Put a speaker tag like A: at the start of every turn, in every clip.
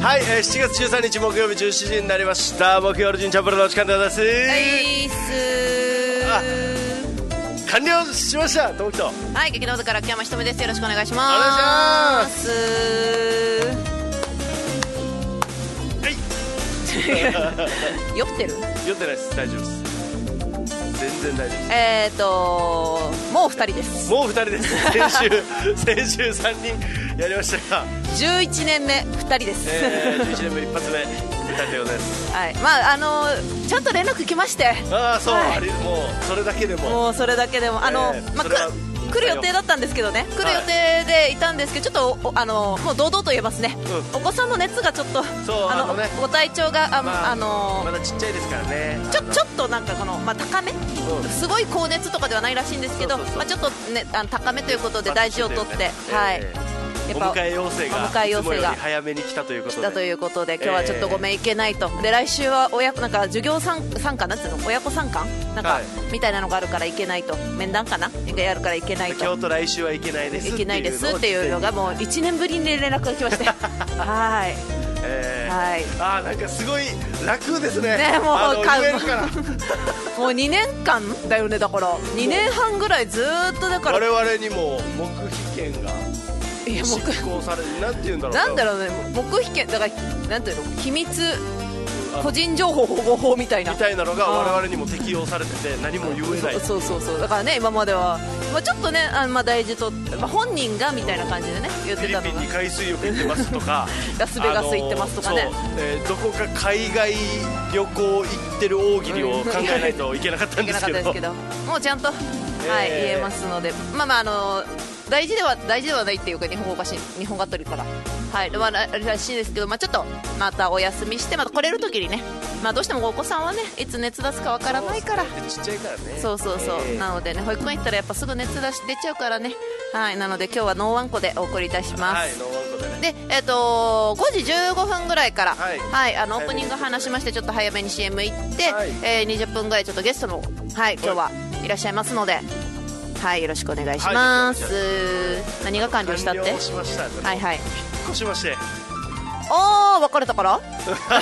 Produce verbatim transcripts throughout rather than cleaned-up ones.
A: はい、えー、しちがつじゅうさんにち木曜日じゅうしちじになりました。木曜日のチャンプルのお時間でございます。
B: はいっす。
A: 完了しました。ともきと。
B: はい、劇団から秋山ひとみです。よろしくお願いします。
A: お願いします。
B: はい。酔ってる？
A: 酔ってないです。大丈夫です。全然大丈夫です。
B: えーともうふたりです。
A: もうふたりです。先週先週さんにんやりましたが
B: じゅういちねんめふたりです。
A: えー、じゅういちねんめ一発目ふたりでございます。
B: はい、まああのー、ちゃんと連絡来まして。
A: ああそう、
B: はい、
A: あれもうそれだけでも
B: もうそれだけでもあの、えー、まあ来る予定だったんですけどね、来る予定でいたんですけど、ちょっとあのもう堂々と言えますね、うん、お子さんの熱がちょっと
A: そうあの、ね、
B: ご体調があ、まあ、あの
A: まだちっちゃいですからね、
B: ちょちょっとなんかこの、まあ、高め、うん、すごい高熱とかではないらしいんですけど、まあ、ちょっと、ね、あの高めということで大事をとって、ね、はい、
A: えーやっぱお迎え要請がいつもより早めに来たということで、
B: 来たということで今日はちょっとごめん行けないと、で来週は親なんか授業参加なんていうの、親子参観なんか、はい、みたいなのがあるから行けないと、面談かなやるから行けないと、
A: 今日と来週は行けないです
B: 行けないですっていうのがもういちねんぶりに連絡が来ましてはい、
A: えー、
B: はい、
A: あなんかすごい楽ですね。
B: ねもう
A: あの言えるから
B: もうにねんかんだよね、だからにねんはんぐらいずっとだから
A: 我々にも黙秘権が
B: いや
A: 執行される、なんて言うんだろう
B: なんだろうね、黙秘権だからなんていうの、秘密個人情報保護法みたいな
A: みたいなのが我々にも適用されてて何も言えない。
B: そうそうそう、だからね今までは、まあ、ちょっとねあ、まあ、大事と、まあ、本人がみたいな感じでね言ってたのが
A: フィリピンに海水浴行ってますとか
B: ラスベガス行ってますとかね、
A: えー、どこか海外旅行行ってる大喜利を考えないといけなかったんですけど、うん、けど
B: もうちゃんと、はいえー、言えますので、まあまああのー大事では大事ではないっていうか、日本語がし日本語が取るから、はい、まあ、らしいですけど、まあ、ちょっとまたお休みしてまた来れる時にね、まあ、どうしてもお子さんはねいつ熱出すかわからないから、
A: ちっちゃいからね、
B: そうそうそう、えー、なのでね保育園行ったらやっぱすぐ熱出し出ちゃうからね、はい、なので今日はノーワンコでお送りいたします。
A: はい、ノーワンコでね。
B: で、えっ、ー、とごじじゅうごふんぐらいから、
A: はい、
B: はい、あのオープニング話しましてちょっと早めに シーエム 行って、はい、えー、にじゅっぷんぐらいちょっとゲストの、はい、今日はいらっしゃいますので。はい、よろしくお願いします、はい、何が完了したって？
A: 完了しました、
B: はいはい、
A: 引っ越しまして、
B: あー別れたから
A: そうです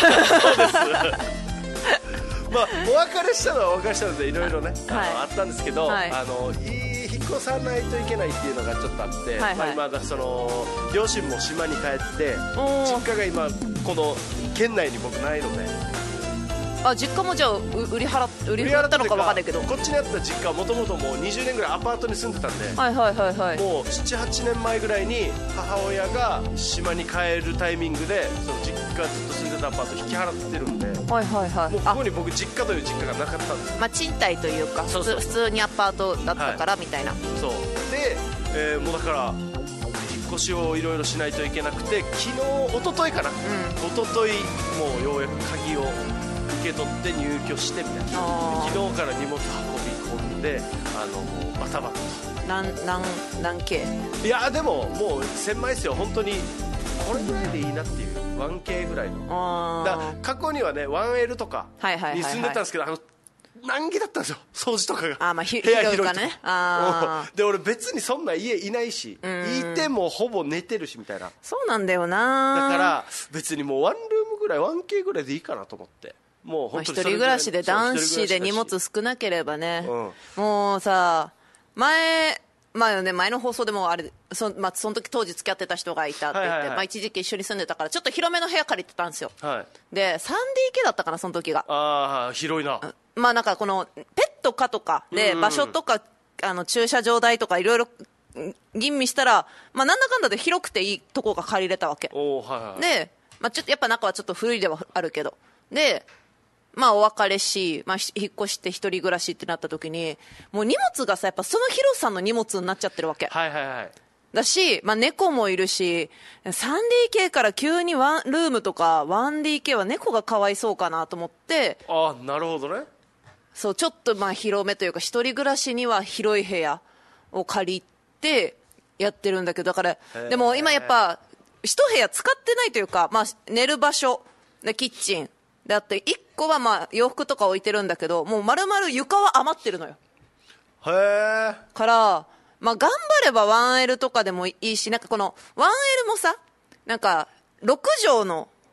A: まあお別れしたのはお別れしたのでいろいろね、はい、あのあったんですけど、はい、あの引っ越さないといけないっていうのがちょっとあって、はいはい、まあ、今その両親も島に帰って実家が今この県内に僕ないので、
B: あ実家もじゃあ売り払っ売り払ったのか分かんないけど、
A: こっちにあった実家はもともともうにじゅうねんぐらいアパートに住んでたんで、
B: はいはいはいはい、
A: もう ななはちねんまえぐらいに母親が島に帰るタイミングでその実家ずっと住んでたアパート引き払ってるんで、
B: はいはいはい、
A: もうここに僕実家という実家がなかったんですよ、
B: まあ、賃貸というかそうそう普通にアパートだったからみたいな、はい、
A: そうで、えー、もうだから引っ越しをいろいろしないといけなくて、昨日一昨日かな、うん、一昨日もうようやく鍵を受け取って入居してみたいな、昨日から荷物運び込んで、あのもうバタバタと
B: 何何何系、
A: いやでももう千枚ですよ、本当にこれぐらいでいいなっていう ワンケー ぐらいの、だ過去にはね ワンエル とかに住んでたんですけど、あの難儀だったんですよ、掃除とかが。
B: あ、まあ、ひ部屋広いからね。あ
A: で俺別にそんな家いないし、いてもほぼ寝てるしみたいな。
B: そうなんだよな。
A: だから別にもうワンルームぐらい ワンケー ぐらいでいいかなと思って、もう本当に
B: 一人暮らしで男子で荷物少なければね、うん、もうさ前前のね前の放送でもあれ そ,、まあ、その時当時付き合ってた人がいたって言って、はいはいはい、まあ、一時期一緒に住んでたからちょっと広めの部屋借りてたんですよ、はい、で スリーディーケー だったかなその時が。
A: ああ広いな。
B: まあなんかこのペット可とかで場所とか、うん、あの駐車場代とかいろいろ吟味したら、まあ、なんだかんだで広くていいとこが借りれたわけ。
A: お、はいはい、
B: で、まあ、ちょっとやっぱ中はちょっと古いではあるけど、でまあお別れし、まあ、引っ越して一人暮らしってなった時にもう荷物がさやっぱその広さの荷物になっちゃってるわけ、
A: はいはいはい、
B: だし、まあ、猫もいるし スリーディーケー から急にワンルームとか ワンディーケー は猫がかわいそうかなと思って、
A: ああなるほどね。
B: そうちょっとまあ広めというか一人暮らしには広い部屋を借りてやってるんだけど、だからでも今やっぱ一部屋使ってないというか、まあ、寝る場所でキッチンであっていっこはまあ洋服とか置いてるんだけどもう丸々床は余ってるのよ。
A: へー
B: から、まあ、頑張れば ワンエル とかでもいいし、なんかこの ワンエル もさなんかろくじょうの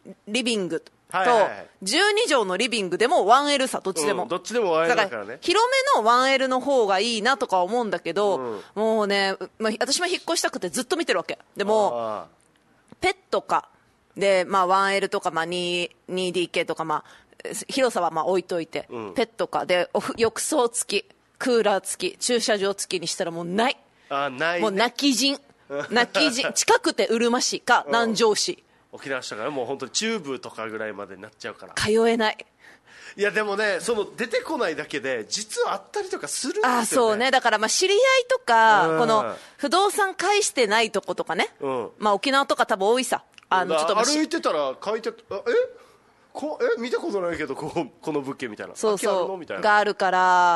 B: リビングと
A: はいはいはい、
B: じゅうにじょうのリビングでも ワンエル さ、どっちでも、
A: うん、どっちでも ワンエル だからね。
B: 広めの ワンエル の方がいいなとか思うんだけど、うん、もうね、まあ、私も引っ越したくてずっと見てるわけでもペットかで、まあ、ワンエル とか、まあ、ツー ツーディーケー とか、まあ、広さはまあ置いといて、うん、ペットかで浴槽付きクーラー付き駐車場付きにしたらもうない、
A: あない、ね、
B: もう泣き人泣き人近くてうるま市か南城市、
A: 沖縄市からもう本当に中部とかぐらいまでになっちゃうから
B: 通えない。
A: いやでもね、その出てこないだけで実はあったりとかするんですよね。
B: あ、そうね。だからまあ知り合いとか、この不動産返してないとことかね、うん、まあ沖縄とか多分多いさ。
A: あのちょっと歩いてたら書いてあ、えこえ見たことないけどここの物件みたいな、
B: そうそうみたいながあるから、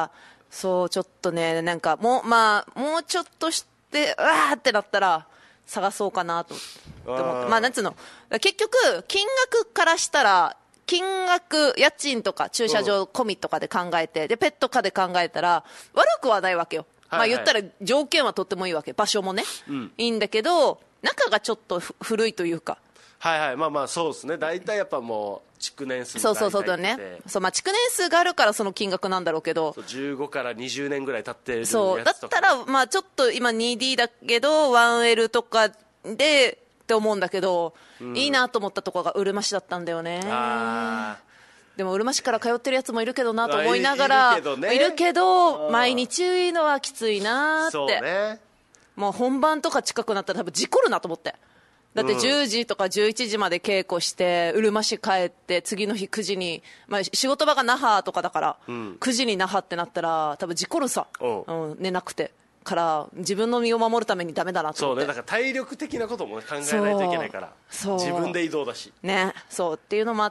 B: そうちょっとね、なんかもうまあもうちょっとしてうわーってなったら探そうかなと思って、まあなんつうの、結局金額からしたら金額家賃とか駐車場込みとかで考えて、うん、でペット可で考えたら悪くはないわけよ、はいはい、まあ言ったら条件はとってもいいわけ、場所もね、うん、いいんだけど中がちょっと古いというか、
A: はいはい、まあまあそうですね、大体やっぱもう築年数
B: そうそうそうだね、そう、まあ、築年数があるからその金額なんだろうけど、
A: じゅうごからにじゅうねんぐらい経ってるやつとか、
B: そうだったらまあちょっと今 ツーディー だけど ワンエル とかでって思うんだけど、うん、いいなと思ったところがうるま市だったんだよね。あでもうるま市から通ってるやつもいるけどなと思いながら、いるけどね、いるけど毎日いいのはきついなって、そうね、もう本番とか近くなったら多分事故るなと思って、だってじゅうじとかじゅういちじまで稽古してうるま市帰って次の日くじに、まあ、仕事場が那覇とかだから、うん、くじに那覇ってなったら多分事故るさ、うん、寝なくてから自分の身を守るためにダメだなと思って。
A: そうね、だから体力的なことも考えないといけないから、自分で移動だし
B: ね、そうっていうのもあって、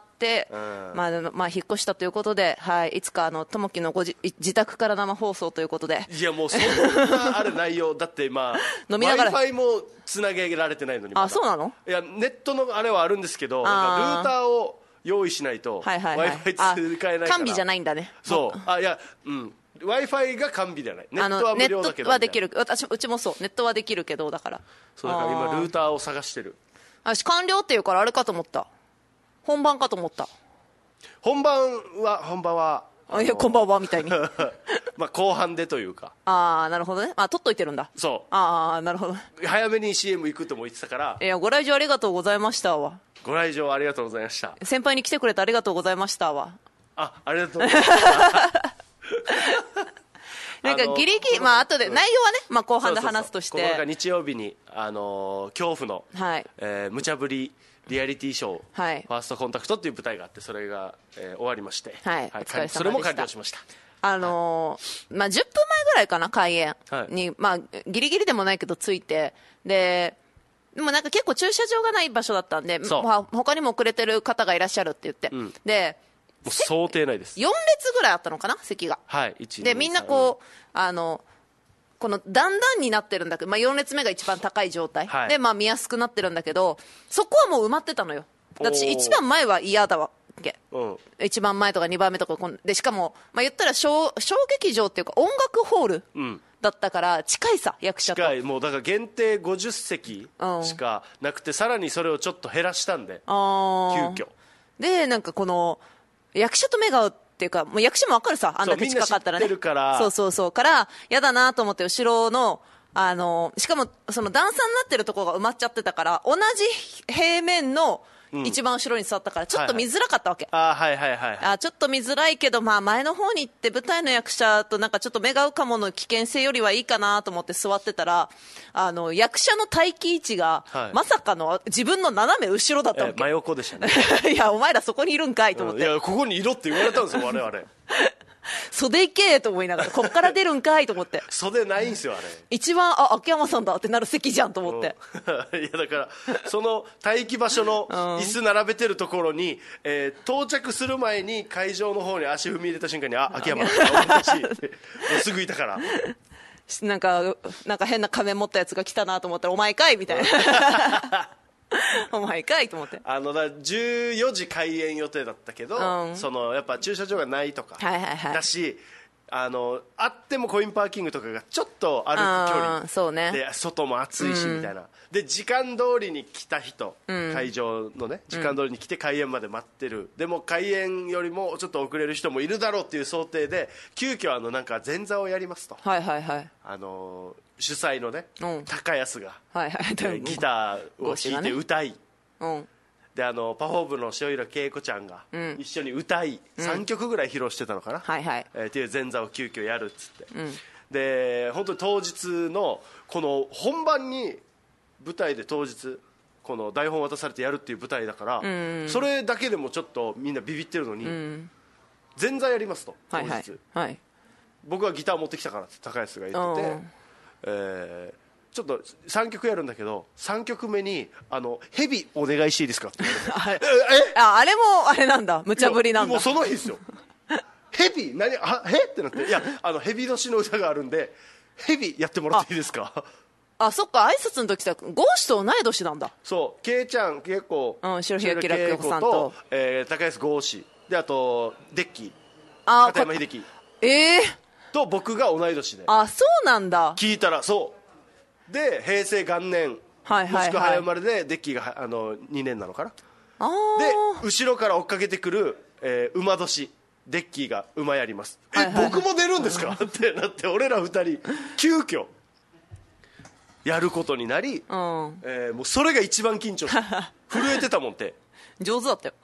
B: うん、まあ、まあ引っ越したということで、はい、いつかあのともきのごじ自宅から生放送ということで、
A: いやもうそんなある内容だってまあ飲みながら Wi-Fi もつなげられてないのに、
B: あ、そうなの。
A: いやネットのあれはあるんですけど、なんかルーターを用意しないと Wi-Fi 使えないから、
B: 完備じゃないんだね。
A: そうあいやうん、Wi-Fi が完備ではない、ネットは無料だけど、
B: ネットはできる、私うちもそうネットはできるけど、だから
A: そうだから今ルーターを探してる。
B: 私完了っていうからあれかと思った、本番かと思った。
A: 本番は本番はい
B: やこんばんはみたいに
A: まあ後半でというか、
B: ああなるほどね、あ撮っといてるんだ。
A: そう、
B: ああなるほど、
A: 早めに シーエム 行くとも言ってたから。
B: いやご来場ありがとうございましたわ。
A: ご来場ありがとうございました。
B: 先輩に来てくれてありがとうございましたわ。
A: あありがとうございました
B: なんかギリギリ、まあ後で内容はね、まあ、後半で話すとして、
A: ここが日曜日に、あのー、恐怖の、はいえー、無茶ぶりリアリティショー、はい、ファーストコンタクトっていう舞台があって、それが、えー、終わりまして、
B: はいはい、
A: それも完了しました。
B: あのーまあ、じゅっぷんまえぐらいかな、開演に、はい、まあ、ギリギリでもないけど着いて、ででもなんか結構駐車場がない場所だったんで、まあ、他にも遅れてる方がいらっしゃるって言って、うん、で
A: もう想定内です。
B: よん列ぐらいあったのかな、席が。
A: はい、いち、
B: でみんなこう、うん、あのこの段々になってるんだけど、まあ、よん列目が一番高い状態、はい、で、まあ、見やすくなってるんだけど、そこはもう埋まってたのよ。私一番前は嫌だわけ、うん、一番前とかにばんめとかで、しかも、まあ、言ったら小小劇場っていうか音楽ホール、うんだったから近いさ、役者と。
A: 近い、もうだから限定ごじゅっせきしかなくて、さらにそれをちょっと減らしたんで、急遽
B: で、なんかこの役者と目が合うっていうか、もう役者も分かるさ、あんだけ近かったらね。
A: そう、から
B: そうそうそうから嫌だなと思って、後ろのあのしかもその段差になってるところが埋まっちゃってたから、同じ平面の一番後ろに座ったからちょっと見づらかったわけ、
A: あはいはいはい、
B: あちょっと見づらいけど、まあ、前の方に行って舞台の役者となんかちょっと目が合うかもの危険性よりはいいかなと思って座ってたら、あの役者の待機位置が、はい、まさかの自分の斜め後ろだったわけ、
A: えー、真横でしたね
B: いやお前らそこにいるんかいと思って、
A: うん、いやここにいろって言われたんですよ我々
B: 袖行けと思いながら、こっから出るんかいと思って
A: 袖ないんですよあれ、
B: 一番あ秋山さんだってなる席じゃんと思って、
A: うん、いやだからその待機場所の椅子並べてるところに、うんえー、到着する前に会場の方に足踏み入れた瞬間にあ秋山だって思ったしすぐいたから
B: なんかなんか変な仮面持ったやつが来たなと思ったらお前かいみたいなお前かいと思って、
A: あのだじゅうよじ開演予定だったけど、うん、そのやっぱ駐車場がないとか、
B: はいはいはい、
A: だしあのあってもコインパーキングとかがちょっと歩く距離
B: そうね
A: で外も暑いしみたいな、うん、で時間通りに来た人、うん、会場のね時間通りに来て開演まで待ってる、うん、でも開演よりもちょっと遅れる人もいるだろうっていう想定で急遽あのなんか前座をやりますと、
B: はいはいはい、
A: あの主催のね、うん、高安が、
B: はいはい、
A: ギターを弾いて歌い、
B: うん、
A: であのパフォー部の塩浦恵子ちゃんが一緒に歌い、うん、さんきょくぐらい披露してたのかな、
B: はいはい、
A: えー、っていう前座を急遽やるっつって、
B: うん、
A: で本当に当日のこの本番に舞台で当日この台本渡されてやるっていう舞台だから、うん、それだけでもちょっとみんなビビってるのに、うん、前座やりますと当日、はいはいはい、僕はギター持ってきたからって高安が言ってて、えーちょっとさんきょくやるんだけどさんきょくめにあのヘビお願いしていいですかって
B: あれああれもあれなんだ無茶ぶりなんだ。
A: もうその日ですよヘビ何あへってなって、いやあのヘビ年の歌があるんでヘビやってもらっていいですか。
B: ああそっか、挨拶の時さゴーシと同い年なんだ。
A: そうケイちゃん結構、
B: うん、白日明恵子さんと、
A: えー、高安ゴーシであとデッキー片山秀樹
B: ええー、
A: と僕が同い年で。
B: あそうなんだ。
A: 聞いたらそうで平成元年、はいはいはい、もしくは早生まれでデッキーがあのにねんなのかな。
B: あ
A: で後ろから追っかけてくる、えー、馬年デッキーが馬やります、はいはいはい、え僕も出るんですかってなって俺らふたり急遽やることになり、うん、えー、もうそれが一番緊張して震えてたもんって
B: 上手だったよ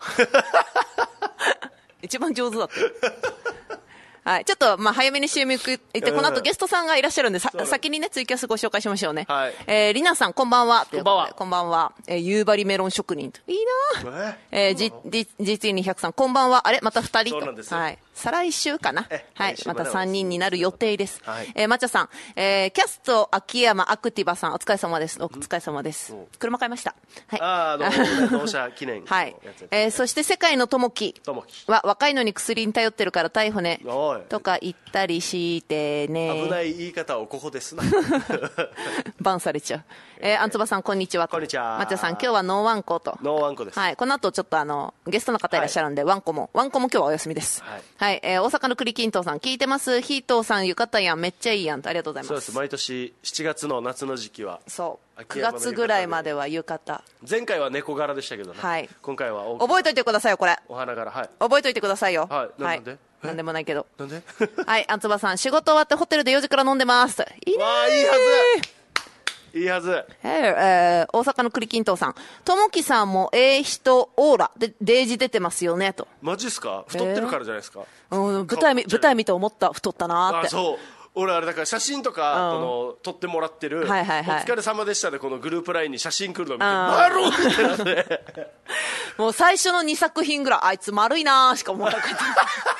B: 一番上手だったよはい、ちょっとまあ早めに シーエム 行ってこの後ゲストさんがいらっしゃるんでさ先にねツイキャスご紹介しましょうね、はい、えー、りなさんこんばんは。
A: こんばんは。
B: こんばんは、えー、夕張メロン職人といいな、えー、ジーティーにひゃくさんこんばんは。あれまたふたりと、
A: そうなんです、
B: はい、再来週かな、はい、またさんにんになる予定です、はい、えー、まちゃさん、えー、キャスト秋山アクティバさんお疲れ様です。お疲れ様です、うん、車買いました、はい、
A: ああの納車記念
B: はい、えー、そして世界のともきは若いのに薬に頼ってるから逮捕ねとか言ったりしてね。
A: 危ない言い方をここですな
B: バンされちゃう、えー、あんつばさんこんにちは。
A: こんにちは。
B: まちゃさん今日はノーワンコと。
A: ノーワンコです、
B: はい、この後ちょっとあのゲストの方いらっしゃるんで、はい、ワンコもワンコも今日はお休みです。はい、はい、えー、大阪の栗きんとうさん聞いてます。ヒートーさん浴衣やんめっちゃいいやんとありがとうございます。
A: そうです。毎年しちがつの夏の時期は
B: そうくがつぐらいまでは浴衣。
A: 前回は猫柄でしたけどね、はい、今回は
B: 覚えといてくださいよこれ
A: お花柄、はい、
B: 覚えといてくださいよ。
A: はい、なんで、はい
B: なんでもないけど。
A: なんで
B: はい、あんつばさん仕事終わってホテルでよじから飲んでますいいねー。
A: わーいいはずいいはず、
B: えーえー、大阪の栗きんとうさんともきさんもええ人オーラでデージ出てますよねと。
A: マジっすか。太ってるからじゃないですか、
B: えー、うん舞台舞台見て思った太ったなーって。
A: あそう俺あれだから写真とか、うん、この撮ってもらってる、はいはいはい、お疲れ様でしたでこのグループラインに写真来るの見てマロンってなって
B: もう最初のにさく品ぐらいあいつ丸いなーしか思わなかった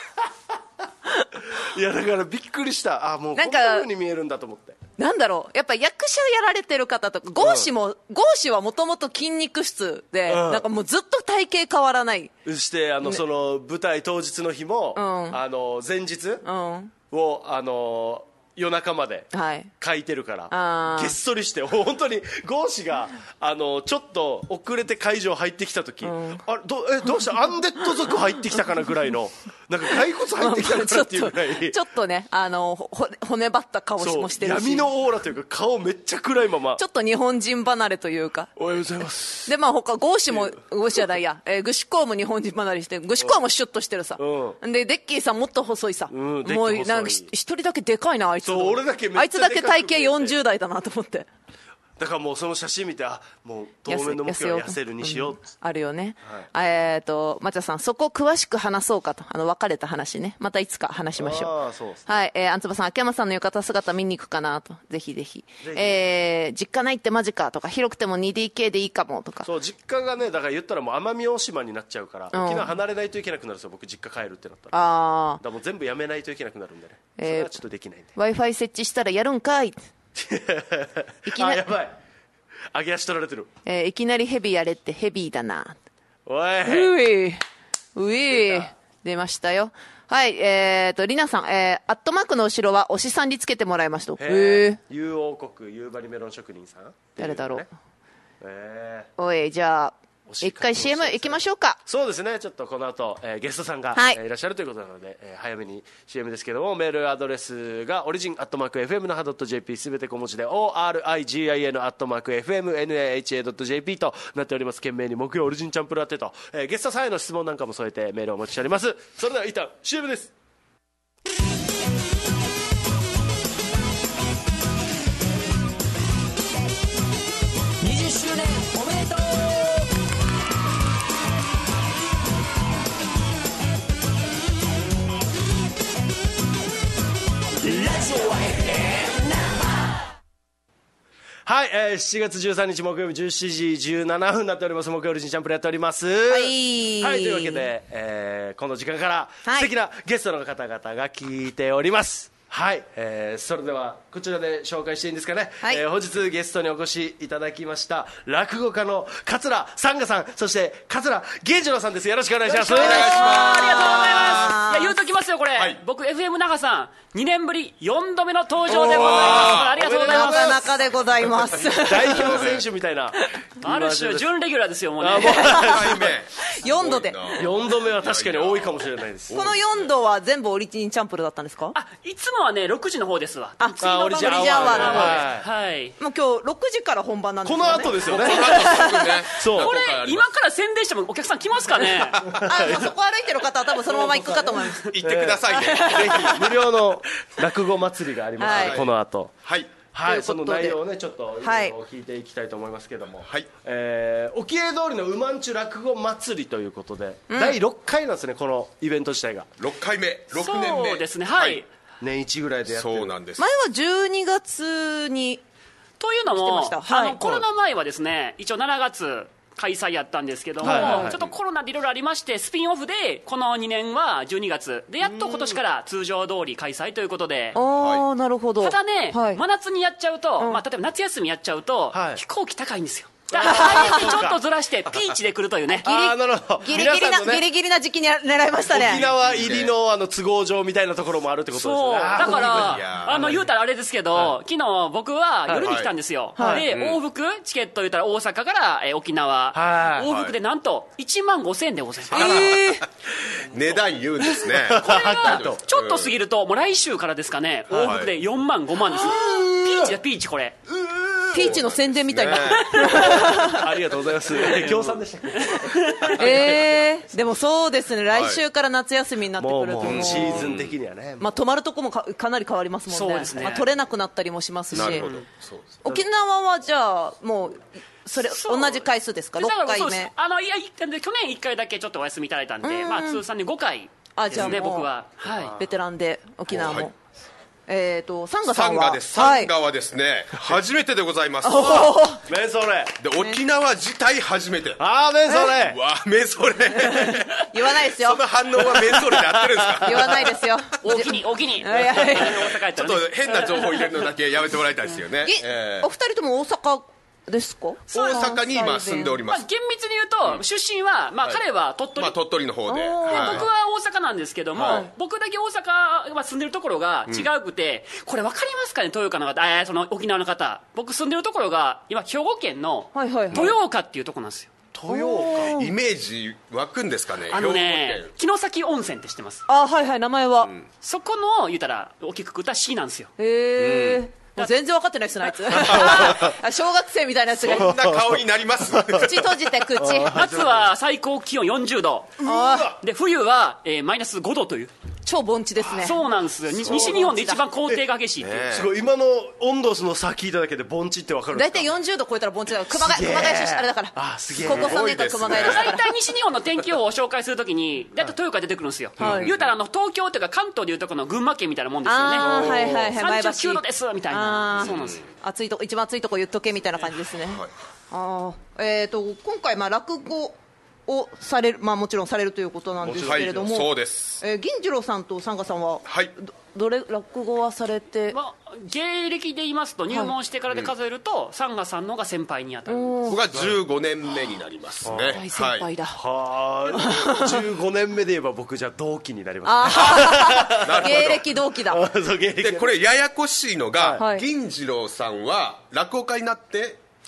A: いやだからびっくりした。あもうこんな風に見えるんだと思って。
B: なんだろうやっぱ役者やられてる方とかゴーシも、うん、ゴーシはもともと筋肉質で、うん、なんかもうずっと体型変わらない。
A: そしてあの、ね、その舞台当日の日も、うん、あの前日、うんをあの夜中まで書いてるから、はい、げっそりして本当にゴーシがあのちょっと遅れて会場入ってきた時、うん、あれ ど, えどうしたアンデッド族入ってきたかなぐらいのなんか骸骨入ってきたかなっていうぐらい
B: ちょっとねあのほ骨張った顔もしてるし
A: 闇のオーラというか顔めっちゃ暗いまま
B: ちょっと日本人離れというか
A: おはようございます
B: でまあ他ゴーシもゴーシじゃないや、えー、グシコウも日本人離れしてグシコウもシュッとしてるさ、うん、でデッキーさんもっと細いさ、うん、もうなんか一人だけでかいなあいつ
A: そう俺だけめっちゃ
B: あいつだけ体型よんじゅう代だなと思って
A: だからもうその写真見てあもう当面の目標は痩せるにしよう、うん、
B: あるよね、はい、えっ、ー、と松田さんそこ詳しく話そうかとあの別れた話ねまたいつか話しましょう。
A: あそうです、ね、
B: はい、えー、あんつばさん秋山さんの浴衣姿見に行くかなとぜひぜひ、ぜひえー、実家ないってマジかとか広くても にディーケー でいいかもとか
A: そう実家がねだから言ったらもう奄美大島になっちゃうから、うん、沖縄離れないといけなくなるんですよ僕実家帰るってなったらあだからもう全部やめないといけなくなるんでね、えー、それはちょっとできないんで Wi-Fi
B: 設置したらやるんかい
A: いきなあやばい揚げ足取られてる、
B: えー、いきなりヘビやれってヘビーだな
A: おいう
B: いうい出ましたよ。はいえーとりなさん、えー、アットマークの後ろはおしさんにつけてもらいました。
A: へえ夕王国夕張メロン職人さん、ね、
B: 誰だろう、
A: へ
B: おいじゃあ一回 シーエム 行きましょうか。
A: そうですね、ちょっとこの後、えー、ゲストさんが、
B: はい
A: えーいらっしゃるということなので、えー早めに シーエム ですけども、メールアドレスがオリジンアットマーク エフエムナハドットジェーピー すべて小文字で オーアールアイジーアイエヌ アットマーク エフエムナハドットジェーピー となっております。懸命に木曜オリジンチャンプル当てと、えーゲストさんへの質問なんかも添えてメールをお待ちしております。それでは一旦 シーエム です。
C: にじゅっしゅうねんおめでとう。
A: はい、えー、しちがつじゅうさんにち木曜日じゅうしちじじゅうななふんになっております。木曜オリジンチャンプルやっております。
B: はい
A: はい、というわけで、えーこの時間から
B: はい
A: 素敵なゲストの方々が聞いております。はい、えーそれではこちらで紹介していいんですかね。
B: はい
A: えー本日ゲストにお越しいただきました落語家の桂三賀さん、そして桂源次郎さんです。よろしくお願いします。
D: お願いします。ありがとうございます。いや、言うときますよ、これ。
E: はい
D: 僕、エフエム 那覇さん、にねんぶりよんどめの登場でございます。ありがとうございます。
B: なかなかでございます
A: 代表選手みたいな
D: ある種、準レギュラーですよ、もうね。
A: あもう
E: 回目
B: よんどで。
A: よんどめは確かに多いかもしれないです。
B: このよんどは全部オリジンチャンプルだったんですか？
D: あ、いつもはね、ろくじの方ですわ。
B: あ
D: 次の
A: オリジン
D: 番組
B: オリジンアワーの
A: は
D: はい。
B: もう今日ろくじから本番なんです
A: こ
B: よね。
A: の後ですよね。
E: この後すぐね
A: そう
D: これ、今から宣伝してもお客さん来ますかね？
B: あ、もうそこ歩いてる方は多分そのまま行くかと思います。
E: 行ってくださいね。
A: ぜひ無料の落語祭りがありますので、
B: はい
A: この後。
E: はい
A: はい、そ
B: ということで
A: の内容をねちょっといろいろ聞いていきたいと思いますけども、
E: はい
A: えー、沖江通りのうまんちゅ落語祭りということで、だいろっかいなんですね、このイベント自体が
E: ろっかいめろくねんめ
D: そうですね、はい。
A: 年一ぐらいでやってる。
E: そうなんです。
B: 前はじゅうにがつに
D: というの
B: 来てま
D: も、
B: したはい
D: あのコロナ前はですね、一応しちがつ開催やったんですけども、
A: はいはいはい
D: ちょっとコロナでいろいろありまして、スピンオフでこのにねんはじゅうにがつで、やっと今年から通常通り開催ということで。
B: ああ、なるほど。
D: ただね、
B: はい
D: 真夏にやっちゃうと、まあ、例えば夏休みやっちゃうと、
A: はい
D: 飛行機高いんですよ。だからあえてちょっとずらしてピーチで来るというね。
A: あーなるほど。
B: ギリギリな、
A: 皆さんのね
B: ギリギリな時期に狙いましたね。
A: 沖縄入りのあの都合上みたいなところもあるってことです
D: そう
A: よね。
D: だか
E: いや
D: ら、
E: ー
D: あの言うたらあれですけど、昨日僕は夜に来たんですよ、
B: はい
D: で、往復チケット言うたら大阪からえー沖縄、
A: はい
D: 往復でなんといちまんごせんえんでございます。
B: えー
E: 値段言うんですね。
D: これがちょっと過ぎると、もう来週からですかね、往復でよんまんごまんです、ピーチだピーチこれ。
B: ピーチの宣伝みたいな。
A: ありがとうございます。協賛でしたっけ。
B: えー、でもそうですね、来週から夏休みになって
A: もう
B: くるともう
A: もうシーズン的にはね。
B: まあ、泊まるとこもかかなり変わりますもんね。
D: そうですね
B: まあ、取れなくなったりもしますし。
E: なるほど。そうです。
B: 沖縄はじゃあもうそれ
D: そう
B: 同じ回数ですか？ろっかい
D: そうです
B: め。
D: あのいやいで去年いっかいだけちょっとお休みいただいたんで、まあ、通算でごかいですね、
B: あじゃあもう
D: 僕は。はい
B: ベテランで沖縄も、
E: はい
B: えっ、とサンガさ
E: サ
B: んは
E: ンガです。
B: はい
E: サンガはですね、初めてでございます。
A: メンソレ。
E: で、沖縄自体初めて。
A: あーメンソレ。
E: わあ、メンソレ。
B: 言わないですよ
E: その反応はメンソレで合ってるんですか？
B: 言わないですよ
D: 大きに大きに
B: いやいや
D: 大阪やったらね
E: ちょっと変な情報入れるのだけやめてもらいたいですよね。
B: え
E: えー
B: お二人とも大阪ですか？
E: 大阪に今住んでおり
D: まあ、
E: ます。
D: 厳密に言うと、出身は、まあ、
E: はい
D: 彼は鳥取、
E: まあ、鳥取の方で。
B: あー
E: はい
D: 僕は大阪なんですけども、
E: はい
D: 僕だけ大阪、まあ、住んでるところが違うくて、これ分かりますかね、豊岡の方、えーその沖縄の方、僕住んでるところが今兵庫県の
B: はいはいはい
D: 豊岡っていうところなんですよ。
E: 豊岡イメージ湧くんですかね。
D: あのね
E: 兵庫県
D: 城崎温泉って知ってます？
B: あはいはい名前は、
D: そこの言うたら大きくくった市なんですよ。
B: へえ、もう全然分かってないですねあいつあ小学生みたいなやつが
E: そんな顔になります。
B: 口閉じて口
D: 夏は最高気温よんじゅうど
B: あ
D: で、冬は、えーマイナスごどという。
B: 超盆地ですね。
D: そうなんですよ。に西日本で一番高低が激しいっていう。
A: すごい今の温度の差聞いただけで盆地ってわかるんですか？
B: 大体よんじゅうど超えたら盆地だから熊谷
A: すげえ
B: 熊谷出身あれだから
A: あすげえ
B: 高校さんねんかん熊谷でしたから
D: 大体西日本の天気予報を紹介するときに大体豊岡出てくるんですよ、
B: はい
D: 言うたらあの東京というか関東でいうとこの群馬県みたいなもんですよね。
B: あーはいはいはい前橋
D: さんじゅうきゅうどですみたいな。
B: あー
D: そうなんですよ。
B: 暑いとこ一番暑いとこ言っとけみたいな感じですね、
E: はい
B: あーえー、と今回まあ落語をされる、まあ、もちろんされるということなんですけれども、
E: はいそうです。
B: えー銀次郎さんとサンガさんは、
E: はい
B: どどれ落語はされて、
D: まあ、芸歴で言いますと入門してからで数えると、サンガさんの方が先輩に当たる。
E: 僕はじゅうごねんめになりますね。
B: 大先輩だ、
A: はあじゅうごねんめで言えば僕じゃあ同期になりま
B: あー芸歴同期だ
A: すそう芸歴
E: でこれややこしいのが、
B: はい
E: 銀次郎さんは落語家になって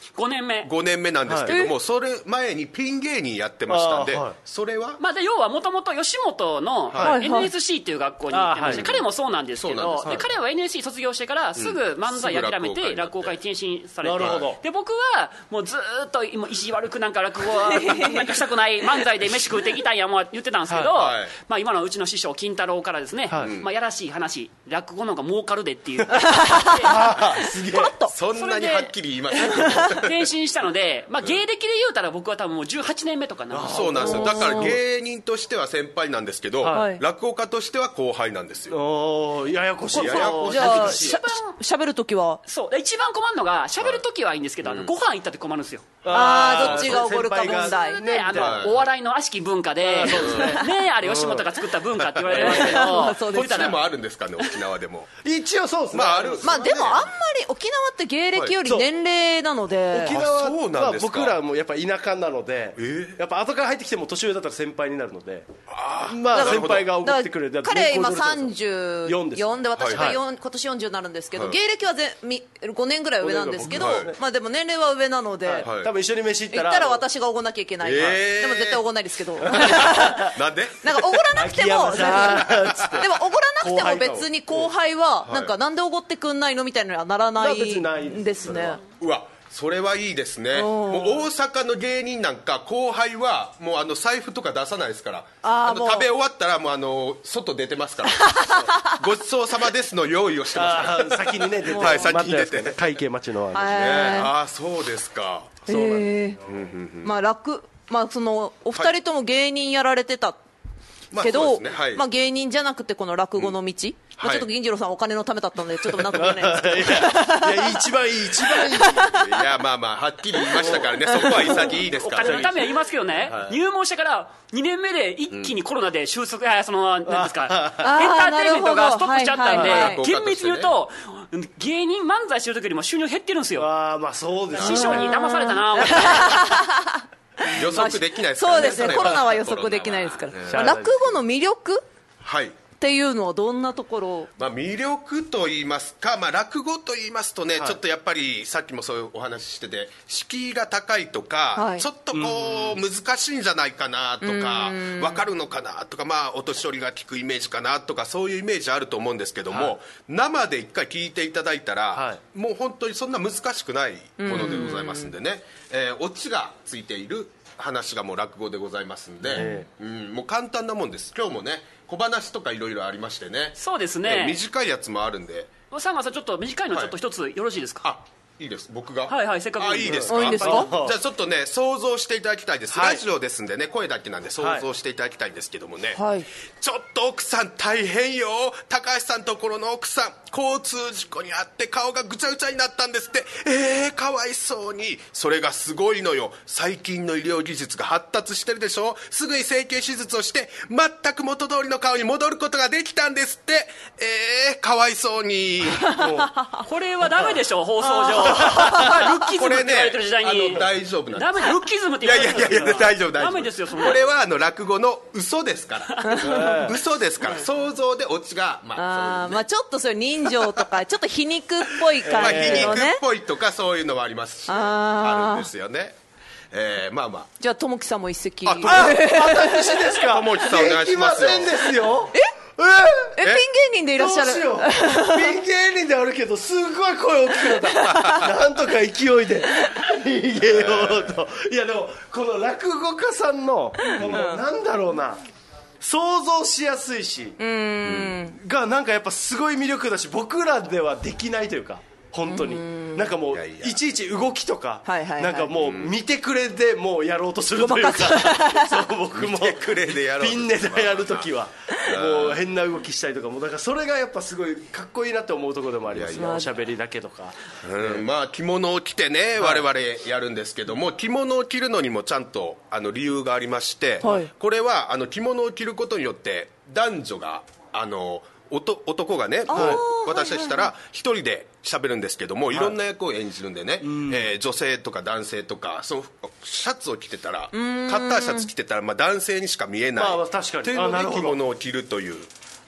D: ごねんめ
E: ごねんめなんですけども、それ前にピン芸人やってましたんで、
F: あーはい
E: それは
D: まあ、で要はもともと吉本の
E: はい
D: エヌエスシー っていう学校に行ってまして、
F: あはい
D: 彼もそうなんですけど、
E: そうなんですはい
D: で彼は エヌエスシー 卒業してからすぐ漫才諦め
E: うん
D: て落語家に転身されて、
F: なるほど
D: で僕はもうずーっともう意地悪くなんか落語はなんかしたくない漫才で飯食うていきたいやもう言ってたんですけど、
E: はいはい
D: まあ、今のうちの師匠金太郎からですね、
F: はい
D: まあ、やらしい話落語の方が儲かるでっていう
F: すげえ
E: そんなにはっきり言います
D: 転身したので、まあ、芸歴で言うたら僕は多分もうじゅうはちねんめとかなので
E: そうなんですよ。だから芸人としては先輩なんですけど、
B: はい
E: 落語家としては後輩なんですよ。
F: おーややこしい
E: ややこしい
B: じゃあ
D: 一
B: しゃしゃべるときは
D: そう一番困るのが喋るときはいいんですけど、あのご飯行ったって困るんですよ。
B: あーどっちがおごるか問題
F: 先輩が
D: ね、あの、
E: はい
D: お笑いの悪しき文化で、ねあれ吉本が作った文化って言われてますけど、
B: そうです
E: こっちでもあるんですかね、沖縄でも。
F: 一応そうですね
E: まあある
B: まあでもあんまり沖縄って芸歴より年齢なので、
F: 沖
E: あそうなん
F: 縄は
E: ですか
F: 僕らもやっぱ田舎なので、
E: え
F: やっぱ後から入ってきても年上だったら先輩になるので、
E: あー
F: まあ
E: なるほど
F: 先輩が送
B: だ
F: ってくれる。
B: から彼今
F: 年功序列なん
B: さんじ
F: ですよ
B: ゅうよんで私が
E: はい
B: よん今年よんじゅうになるんですけど、
E: はい
B: 芸歴はぜみごねんぐらい上なんですけど、
E: はい
B: まあでも年齢は上なので、
F: はい
E: はい
F: 多分一緒に飯行ったら
B: 行ったら私がおごんなきゃいけない、
E: えー
B: でも絶対おごんないですけど
E: なんで
B: なんかおごらなくても
F: 秋山さんつって
B: でもおごらなくても
F: 後輩か
B: 別に後輩はなんかなんでおごってくんないのみたいなのはならな
F: まあ別にない
B: い
F: です
B: ですね。
E: うわそれはいいですね。もう大阪の芸人なんか後輩はもうあの財布とか出さないですから
B: あーもう
E: あの食べ終わったらもうあの外出てますからごちそうさまですの用意をしてますから
F: あー先にね出て、
E: はい先に出て
F: 待ってますからね会計待ちのあれ
B: はい
E: ねああそうですか。
B: へえまあ楽まあそのお二人とも芸人やられてたけど、
E: まあそうですねはい
B: まあ芸人じゃなくてこの落語の道、まあ、ちょっと銀次郎さんお金のためだったのでちょっとなんとも言えないんですけど
F: いや一番いい一番いい
E: いやまあまあはっきり言いましたからねそこは潔いです
D: お
E: から
D: 金のためは言いますけどね、入門してからにねんめで一気にコロナで収束、あそのなんですか
B: あー
D: エンターテインメントがストップしちゃったんで、
B: なるほどはいはい
E: はい
D: 厳密に言うと芸人漫才してる時よりも収入減ってるんですよ。
F: ああまあそうです
D: 師匠に騙されたな思って
E: 予測できないですからね
B: そうですねコロナは予測できないですから、まあ落語の魅力
E: はい
B: っていうのはどんなところを
E: まあ、魅力と言いますか、まあ、落語と言いますとね、ちょっとやっぱりさっきもそういうお話ししてて敷居が高いとか、
B: はい
E: ちょっとこう難しいんじゃないかなとか分かるのかなとか、まあ、お年寄りが聞くイメージかなとかそういうイメージあると思うんですけども、
F: はい
E: 生で一回聞いていただいたら、
F: は
E: もう本当にそんな難しくないものでございますんでね、えーオチがついている話がもう落語でございますんで、
F: え
E: うん、もう簡単なもんです。今日もね小話とかいろいろありましてね
D: そうです
E: え
D: ね。
E: 短いやつもあるんで
D: 佐川さんちょっと短いのちょっと一つよろしいですか。
E: あいいです僕が
D: はいはいせっかく
E: あいいですか
B: あいいんですか
E: あじゃあちょっとね想像していただきたいです、
F: はい
E: ラジオですんでね声だけなんで想像していただきたいんですけどもね、
B: はい
E: ちょっと奥さん大変よ高橋さんところの奥さん交通事故に遭って顔がぐちゃぐちゃになったんですってえー、かわいそうにそれがすごいのよ最近の医療技術が発達してるでしょすぐに整形手術をして全く元通りの顔に戻ることができたんですってえー、かわいそうにもう
D: これはダメでしょ放送上。ルッキズムって言われてる時代に
E: これねあの大丈夫なんです
D: ダメルッキズムって
E: いやい
D: 言われてる
E: やいやいや大丈夫大丈夫
D: ダメですよそんな
E: これはあの落語の嘘ですから嘘ですから想像でオチがまあ
B: あーまあちょっとそれ人情とかちょっと皮肉っぽい
E: まあ
B: 感
E: 皮肉っ
B: じのね、
E: ぽいとかそういうのはありますし
B: あー
E: あるんですよねえーまあまあ
B: じゃあ友樹さんも一席
E: あ
B: え
F: 私ですか
E: 友木さんお願いしますよ
F: できませんですよえ
B: ピン芸人でいらっしゃる
F: どうしようピン芸人であるけどすごい声大きくなったなんとか勢いで逃げようといやでもこの落語家さんのこのなんだろうな想像しやすいしがなんかやっぱすごい魅力だし僕らではできないというか本当になんかもう
E: いやいや
F: いちいち動きとか
B: はいはいはい
F: なんかもう見てくれでもうやろうとするというかそう僕も
E: 見てくれでやろうと
F: ピンネタやるときはもう変な動きしたりとかもだからそれがやっぱすごいかっこいいなって思うところでもありますねおしゃべりだけとか
E: うんまあ着物を着てね我々やるんですけども着物を着るのにもちゃんとあの理由がありまして
B: はい
E: これはあの着物を着ることによって男女があのおと男がねこう私たちしたら一人で喋るんですけどもいろんな役を演じるんでね、えー女性とか男性とかそのシャツを着てたらカッターシャツ着てたらまあ男性にしか見えない
F: まあ確かに
E: っていうので
F: あなるほど
E: 着物を着るという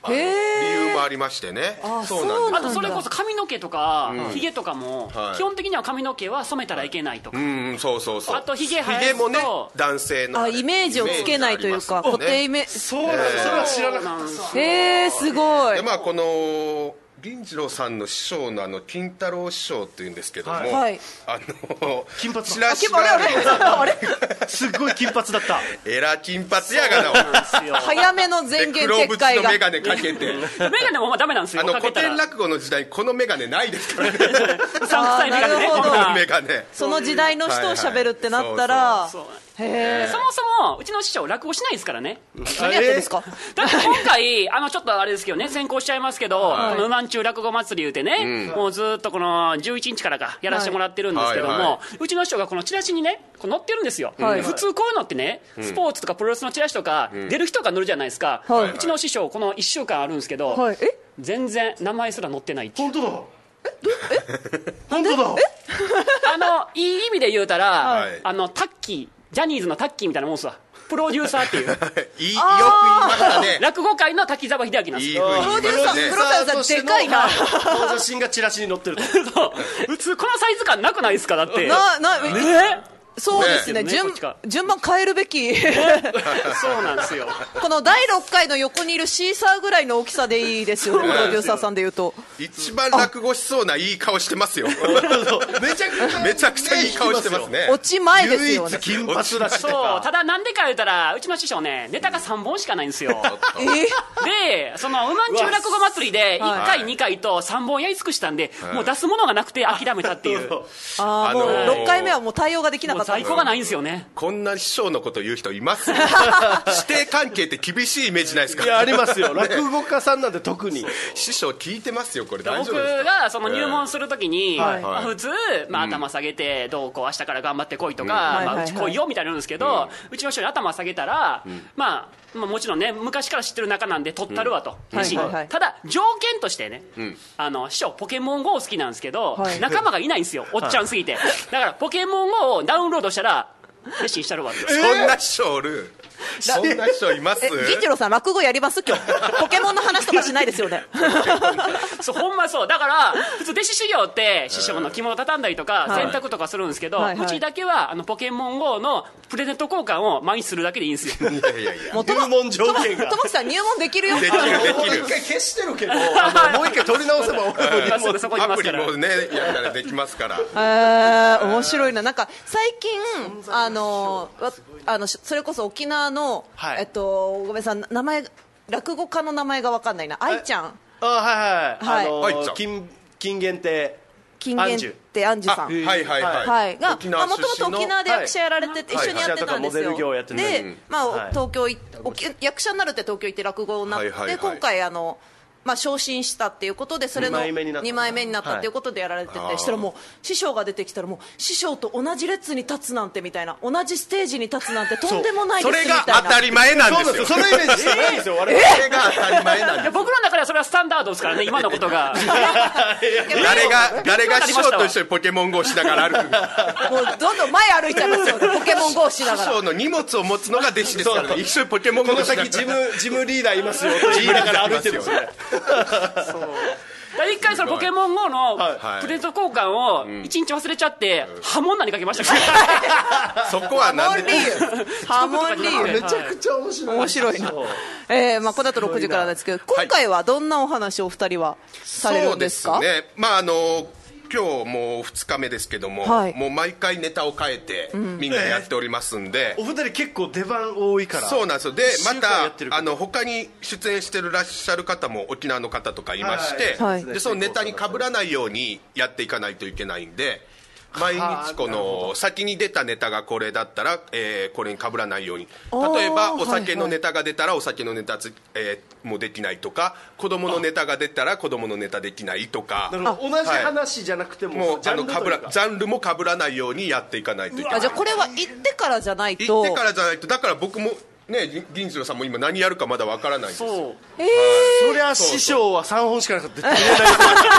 E: あの理由もありましてね。そうなんです。
D: あとそれこそ髪の毛とかひげとかも基本的には髪の毛は染めたらいけないとか、
E: うんそうそうそう。
D: あとひげ生やすと
E: ひげもね男性の
B: あイメージをつけないというか固定イメージ。
F: そうなんです、それは知らなかった。
B: へえすごい。
E: でまあこの銀次郎さんの師匠のあの金太郎師匠っていうんですけども、
B: はい
E: あの
F: 金髪
E: チラシがあるんですよ。
B: あれ
F: すっごい金髪だった。
E: えら金髪やがな。
B: 早めの前言撤
E: 黒縁
B: 回が。
E: の眼鏡かけて
D: 眼鏡もまあダメなんですよ。
E: あの古
D: かけたら
E: 典落語の時代この眼鏡ないですからね。
D: うさんくさい眼鏡ね。
B: あーなるほど
D: こんな
E: 眼鏡
B: その時代の人を喋るってなったら、
D: そう
B: へえ。
D: そもそもうちの師匠落語しないですからね。
B: 何やってんですか。
D: だって今回あのちょっとあれですけどね、先行しちゃいますけど、このうまんちゅう落語祭り言うてね、もうずっとこのじゅういちにちからかやらせてもらってるんですけども、
E: はいはいは
D: うちの師匠がこのチラシにねこう載ってるんですよ、
B: はい
D: 普通こういうのってね、スポーツとかプロレスのチラシとか、出る人が載るじゃないですか、
B: はいう
D: ちの師匠このいっしゅうかんあるんですけど、
B: はい。え
D: 全然名前すら載ってないっていう。
F: 本当だ。本当だ。
D: あのいい意味で言うたら、
E: はい
D: あのタッキージャニーズのタッキーみたいなもんっすわ。プロデューサーっていう
E: いいよく言いましたね。
D: 落語界の滝沢秀明なんです
E: いい
D: よ。
E: 風に
B: プロデューサー、
E: ね
B: プロデューサーでかいな。
F: この写真がチラシに載ってると。
D: そう普通このサイズ感なくないですかだって。
B: な、な、
D: ね
B: そうですね。
D: ね
B: 順
D: こっちか、
B: 順番変えるべき。
D: そうなんですよ。
B: このだいろっかいの横にいるシーサーぐらいの大きさでいいですよ。プロデューサーさんで言うと。
E: 一番落語しそうないい顔してますよ。
F: めちゃくちゃ
E: めちゃくちゃいい顔してますね。
B: 落ち前ですよね。
F: 金髪だし。
D: そうただなんでか言うたらうちの師匠ねネタがさんぼんしかないんですよ。
B: え
D: でそのうまんちゅう落語祭りでいっかいにかいとさんぼんやり尽くしたんで、もう出すものがなくて諦めたっていう。
B: ああ、もう
E: あのー
B: ろっかいめはもう対応ができな
D: もう
B: かったんです。
D: 在庫がないんですよね。
E: こんな師匠のこと言う人います指定関係って厳しいイメージないですか。
F: いやありますよ。落語家さんなんて特に。
E: 師匠聞いてますよこれ大丈
D: 僕
E: 夫ですか。
D: がその入門するときに、
B: はい
D: まあ、普通、まあ、頭下げてどうこう明日から頑張ってこいとか、
B: うん
D: まあ、
B: はいうはいはい
D: ち来いよみたいなのですけど、うちの人に頭下げたら、まあまあ、もちろんね昔から知ってる仲なんで取ったるわと、
B: うん
D: し
B: はいはいはい
D: ただ条件としてね、あの師匠ポケモン ゴー 好きなんですけど、
B: はい
D: 仲間がいないんですよおっちゃんすぎて、だからポケモン ゴー をダウンロードしたらレッシンしたるわって。
E: そんな師匠おる。そんな師匠います
B: え、銀次郎さん落語やります今日。ポケモンの話とかしないですよね。
D: そうほんまそうだから普通弟子修行って師匠の着物畳んだりとか
B: はい
D: 洗濯とかするんですけど、
B: はいはいう
D: ちだけはあのポケモン ゴー のプレゼント交換を毎日するだけでいいんですよ。
E: いやいやいや。
B: もうと
F: 入門条件が。
B: ともきさん入門できるよ。
E: できるで
F: もう
E: き
F: 一
E: る。
F: 回消してるけど、あのもう一回取り直せば俺も
D: あそうだそこ行き
E: アプ
D: ますから
E: リもねやったらできますから。
B: えー、面白いな。なんか最近あのわあのそれこそ沖縄の、
F: はい
B: えっとごめんなさい名前落語家の名前がわかんないな。愛ちゃん
F: あはいはい、
B: はい
F: あの
E: 愛ちゃん
F: 金金限定
B: 金言ってアンジュさん。
E: はいはいはい。
B: はい、が
E: 沖縄
B: もともと沖縄で役者やられてて、
E: はい
B: 一緒にやってたんですよ、
F: はいはい役者とかモデル業やってて
B: で、
F: うん
B: まあ
F: はい
B: 東京い沖役者になるって東京行って落語になって、
E: はいはいはい
B: 今回あの、まあ、昇進したっていうことでそれの
F: 二枚目になった
B: にまいめになったっていうことでやられてて、
E: はい
B: したらもう師匠が出てきたらもう師匠と同じ列に立つなんてみたいな、同じステージに立つなんてとんでもないで
E: それ
B: すみたいな。
E: が当たり前なんですよ。
F: そのイメージしてないんですよ、我々。
E: それが当たり前なんです。
D: いや僕の中ではそれはスタンダードですからね今のことが。
E: 誰が誰が師匠と一緒にポケモン ゴー しながら歩く。
B: もうどんどん前歩いちゃいますよね、ポケモン ゴー しな
E: 師
B: がら。
E: 匠の荷物を持つのが弟子ですからね。一緒にポケモン ゴー
F: この
E: しながら。
F: 先ジムジムリーダーいますよって言いながら歩いてるんですよね。
D: 一回そのポケモン ゴー の
E: はい
D: プレゼント交換を一日忘れちゃってハモンナにかけましたから
E: そこは
B: ハモ
E: なんで。
B: ンリーハモンリー
F: めちゃくちゃ面白い。
B: 面白いな。えーまあ、この後ろくじからですけど、今回はどんなお話をお二人はされるんですか？
E: そうですね。まああの今日もうふつかめですけども、
B: はい
E: もう毎回ネタを変えてみんなやっておりますんで。
F: お二人結構出番多いから。
E: そうなんですよ。でま
F: 一週間やってるけど
E: たあの他に出演してるらっしゃる方も沖縄の方とかいまして、
B: はいはい
E: でそのネタに被らないようにやっていかないといけないんで、毎日この先に出たネタがこれだったら、えーこれに被らないように、例えば
B: あー
E: お酒のネタが出たらお酒のネタつ、えーもうできないとか、子供のネタが出たら子供のネタできないとか、
F: なるほど同じ話じゃなくても、
E: もう
F: ジャ
E: あの被
F: ンルというか
E: らジャンルも被らないようにやっていかないといけない。
B: あ、じゃあこれは行ってからじゃないと。
E: 行ってからじゃないと。だから僕もね、銀銀次郎さんも今何やるかまだわからないんですよ。
D: そう
B: えー
F: そりゃ師匠はさんぼんしかなかったら出れない。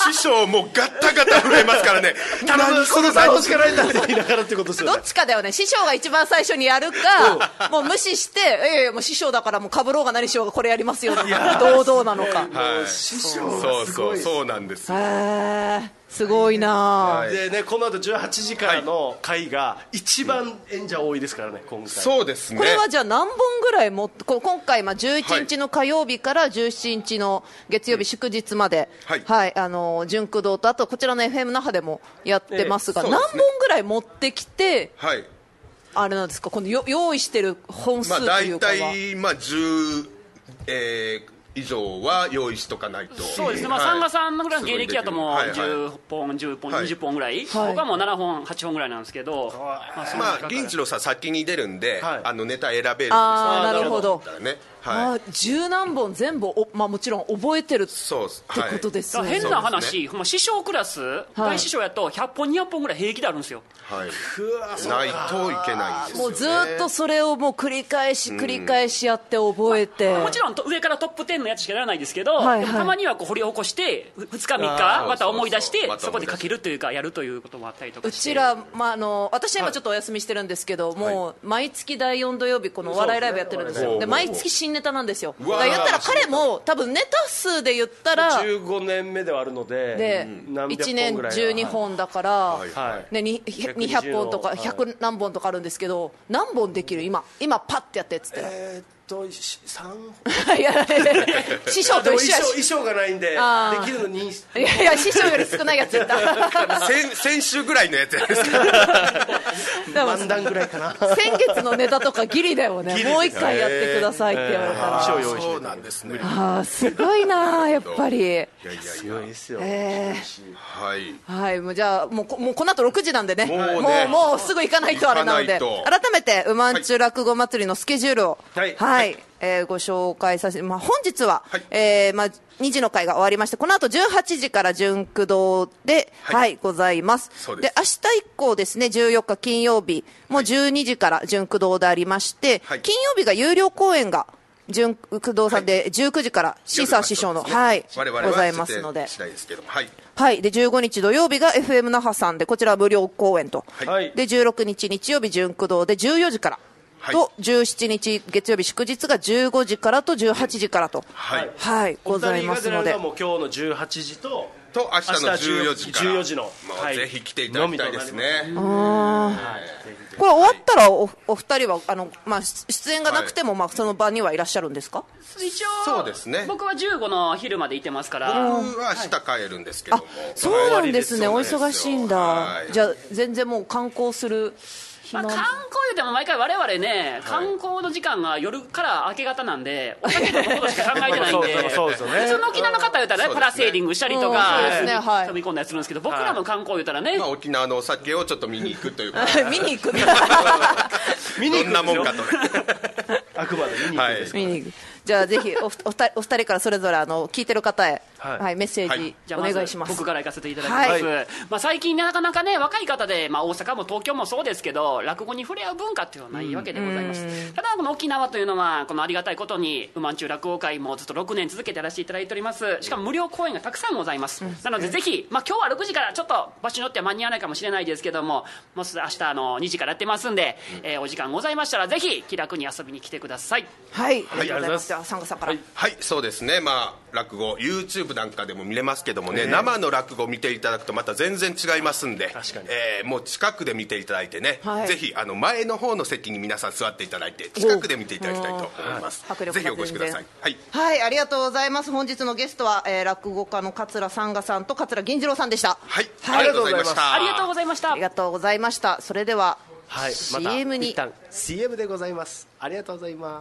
E: 師匠もガッタガタ震えますからね
F: 頼むこのさん欲しかないんだって言いながらってことですよね。
B: どっちかだよね。師匠が一番最初にやるか、もう無視して「ええもう師匠だからもうかぶろうが何しようがこれやりますよ」堂々なのか。
E: はい
F: 師匠
E: そうそ
F: がすごい
E: うそうなんですよ。
B: へえすごいなあ、
F: でね、この後じゅうはちじからの回が一番演者多いですからね今回。
E: そうですね。
B: これはじゃあ何本ぐらいもこ今回まあじゅういちにちの火曜日からじゅうしちにちの月曜日祝日まで、
E: はい
B: はい、あの純駆動とあとこちらの エフエム 那覇でもやってますが、
E: ええ
B: 何本
E: そうですね
B: ぐらい持ってきて
E: はい。
B: あれなんですか、このよ用意してる本数
E: まあ大
B: というかは、
E: 体まあじゅう、えー以上は用意しとかないと。
D: そうですね、まあ、
E: はい
D: さんがさんのぐらいの芸歴やともう
E: はいはい
D: じゅっぽんじゅっぽん、
E: はい
D: にじゅっぽんぐらい、
B: はい
D: 僕はもうななほんはっぽんぐらいなんですけど、まあその
E: まあ
D: 中から
E: 銀次郎さん先に出るんで、
F: はい
E: あのネタ選べるんですよ。
B: あーなるほど
E: だからね。
B: あ
E: はい。
B: ー十何本全部お、まあ、もちろん覚えてるって
E: そうです。はい
B: ことですよね、
D: だから変な
E: そう
D: 話、ほんま師匠クラス、大師匠やとひゃっぽんにひゃっぽんぐらい平気であるんですよ。
E: はい。ないといけないんですよね。
B: もうずっとそれをもう繰り返し繰り返しやって覚えて、
D: もちろんと上からトップじゅうのやつしかやらないですけど、
B: はいはい
D: でもたまにはこう掘り起こしてふつかみっ
E: あ
D: か
E: ー
D: また思い出して
E: そうそうそう
D: そこで書けるというかやるということもあったりとかして、
B: うちら、まあ、あの私は今ちょっとお休みしてるんですけど、もう毎月だいよん土曜日このお笑いライブやってるんですよ。で毎月新ネタなんですよ。だ
E: わー
B: から言ったら彼も多分ネタ数で言ったら
F: じゅうごねんめではあるので
B: で
F: 何百
B: いちねん
F: 本ぐらいは
B: じゅうにほんだから、
F: はい
B: ね、ににひゃっぽんとか
F: はい
B: ひゃく何本とかあるんですけど、何本できる今今パッてやってっつって、
F: えーっとし三
B: いやいやいや師匠と
F: でも衣装
B: 一緒やし
F: 衣装がないんで
B: あー
F: できるのに
B: いやいや師匠より少ないやつ言った
E: 先先週ぐらいのやつやですか。
B: でも
F: 漫談ぐらいかな。
B: 先月のネタとかギリだよね。もう一回やってくださいって言われたら、
F: 衣装用意して
E: そうなんですね。
B: あーすごいなやっぱり。
E: いやいやい
F: 強いですよ。
B: え
E: はい。
B: ーはい、もうじゃあもうこもうこの後ろくじなんでね、
E: もうね
B: もうもうすぐ行かないとあれなので、
E: 行かないと
B: 改めてうまんちゅ落語祭りのスケジュールを、
F: はい
B: えーご紹介させて、まあ、本日は、
E: はい
B: えーまあ、にじの回が終わりまして、この後じゅうはちじから純駆動で、は
E: はいい
B: ございます
E: そうです
B: で明日以降ですね、じゅうよっか金曜日もじゅうにじから純駆動でありまして、
E: はい
B: 金曜日が有料公演が純駆動さんでじゅうくじからシーサー師匠の、
E: 夜が
B: はい、
E: 我々は
B: ございますので
E: 出演次第ですけども、はい。
B: はい、でじゅうごにち土曜日が エフエム 那覇さんで、こちらは無料公演と、
F: はい
B: でじゅうろくにち日曜日純駆動でじゅうよじから、
E: はい
B: とじゅうしちにち月曜日祝日がじゅうごじからとじゅうはちじからと、
E: はい。
B: はい、ございますので
F: お二人が出られるのはもう今日のじゅうはちじと
E: と明日のじゅうよじから
F: じゅうよじの
E: もう
F: はい
E: ぜひ来ていただきたいですね。
B: これ終わったらおお二人はあの、まあ、出演がなくても、まあ、その場にはいらっしゃるんですか？
D: 一応
E: そうですね
D: 僕はじゅうごの昼までいてますから、
E: 僕は明日帰るんですけど
B: あ
E: も。
B: そうなんですね、お
E: はい
B: 忙しいんだ、
E: はい
B: じゃあ全然もう観光する暇
D: まあ、観光言うても毎回我々ね、観光の時間が夜から明け方なんで、お酒飲むことしか考えてないんで、
F: そうそうそうですよね
D: 普通の沖縄の方言うたらね、
E: そうですね
D: パラセーリングしたりと
B: うん
D: か、
B: そうですねはい
D: 飛び込んだりするんですけど、僕らの観光言うたらね、
E: まあ沖縄のお酒をちょっと見に行くというか
B: 見に行く
F: 見に行くんですよ
E: どんなもんかとね。
F: あくまで見に行くんです
B: 見に行くじゃあぜひおお二人お二人からそれぞれあの聞いてる方へ、は
F: はいい
B: メッセージ
D: じゃあまず
B: お願いします。
D: 僕から行かせていただきます、
B: は
D: まあ、最近なかなかね若い方で、まあ、大阪も東京もそうですけど落語に触れ合う文化っていうのはないわけでございます、ただこの沖縄というのはこのありがたいことにうまんちゅう落語会もずっとろくねん続けてやらせていただいております。しかも無料公演がたくさんございます、なのでぜひ、まあ、今日はろくじからちょっと場所によっては間に合わないかもしれないですけども、もうす明日あのにじからやってますんで、えーお時間ございましたらぜひ気楽に遊びに来てください。
B: はい、ありがとうございます。
F: ありがとうございます
B: じゃあサンガさんから、
E: はい、そうですね、まあ、落語 YouTube なんかでも見れますけどもね、生の落語を見ていただくとまた全然違いますんで、
F: 確かに
E: えーもう近くで見ていただいてね、
B: はい
E: ぜひあの前の方の席に皆さん座っていただいて近くで見ていただきたいと思います。
B: 迫力が
E: ぜひお越しください。はい、
B: はい、ありがとうございます。本日のゲストは、えー落語家の桂サンガさんと桂銀次郎さんでした。
E: はい、
B: はい
E: ありがとうございました。
D: ありがとうございました
B: ありがとうございました。それでは、
F: はい、また
B: シーエム に
F: 一旦 シーエム でございます。ありがとうございます。